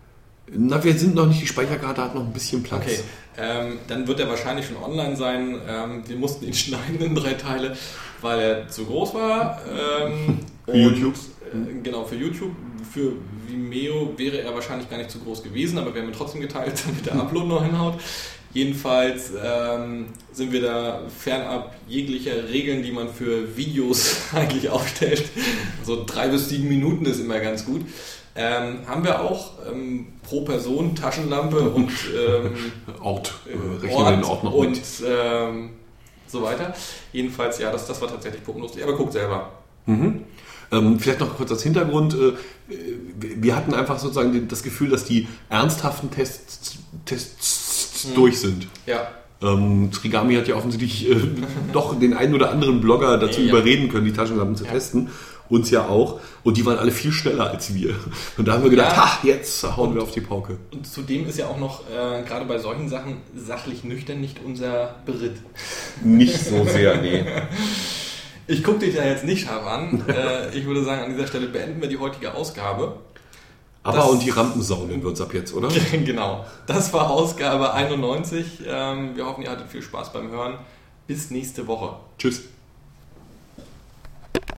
Na, wir sind noch nicht, die Speicherkarte hat noch ein bisschen Platz. Okay, ähm, dann wird er wahrscheinlich schon online sein. Ähm, wir mussten ihn schneiden in drei Teile, weil er zu groß war. Ähm, für und, YouTube? Äh, genau, für YouTube. Für Vimeo wäre er wahrscheinlich gar nicht zu groß gewesen, aber wir haben ihn trotzdem geteilt, damit der Upload noch hinhaut. Jedenfalls ähm, sind wir da fernab jeglicher Regeln, die man für Videos eigentlich aufstellt. So drei bis sieben Minuten ist immer ganz gut. Ähm, haben wir auch ähm, pro Person Taschenlampe und ähm, Ort, äh, Ort den Ort noch und mit. ähm, so weiter. Jedenfalls, ja, das, das war tatsächlich puppenlustig. Aber guckt selber. Mhm. Ähm, vielleicht noch kurz als Hintergrund. Äh, wir hatten einfach sozusagen das Gefühl, dass die ernsthaften Tests, Tests mhm. durch sind. Ja. Ähm, Trigami hat ja offensichtlich äh, doch den einen oder anderen Blogger dazu ja. überreden können, die Taschenlampen zu ja. testen. Uns ja auch. Und die waren alle viel schneller als wir. Und da haben wir gedacht, ja. ha, jetzt hauen und, wir auf die Pauke. Und zudem ist ja auch noch, äh, gerade bei solchen Sachen, sachlich nüchtern nicht unser Beritt. Nicht so sehr, nee. Ich gucke dich da jetzt nicht scharf an. äh, ich würde sagen, an dieser Stelle beenden wir die heutige Ausgabe. Aber das, und die Rampensaunen wird es ab jetzt, oder? Genau. Das war Ausgabe einundneunzig. Ähm, wir hoffen, ihr hattet viel Spaß beim Hören. Bis nächste Woche. Tschüss.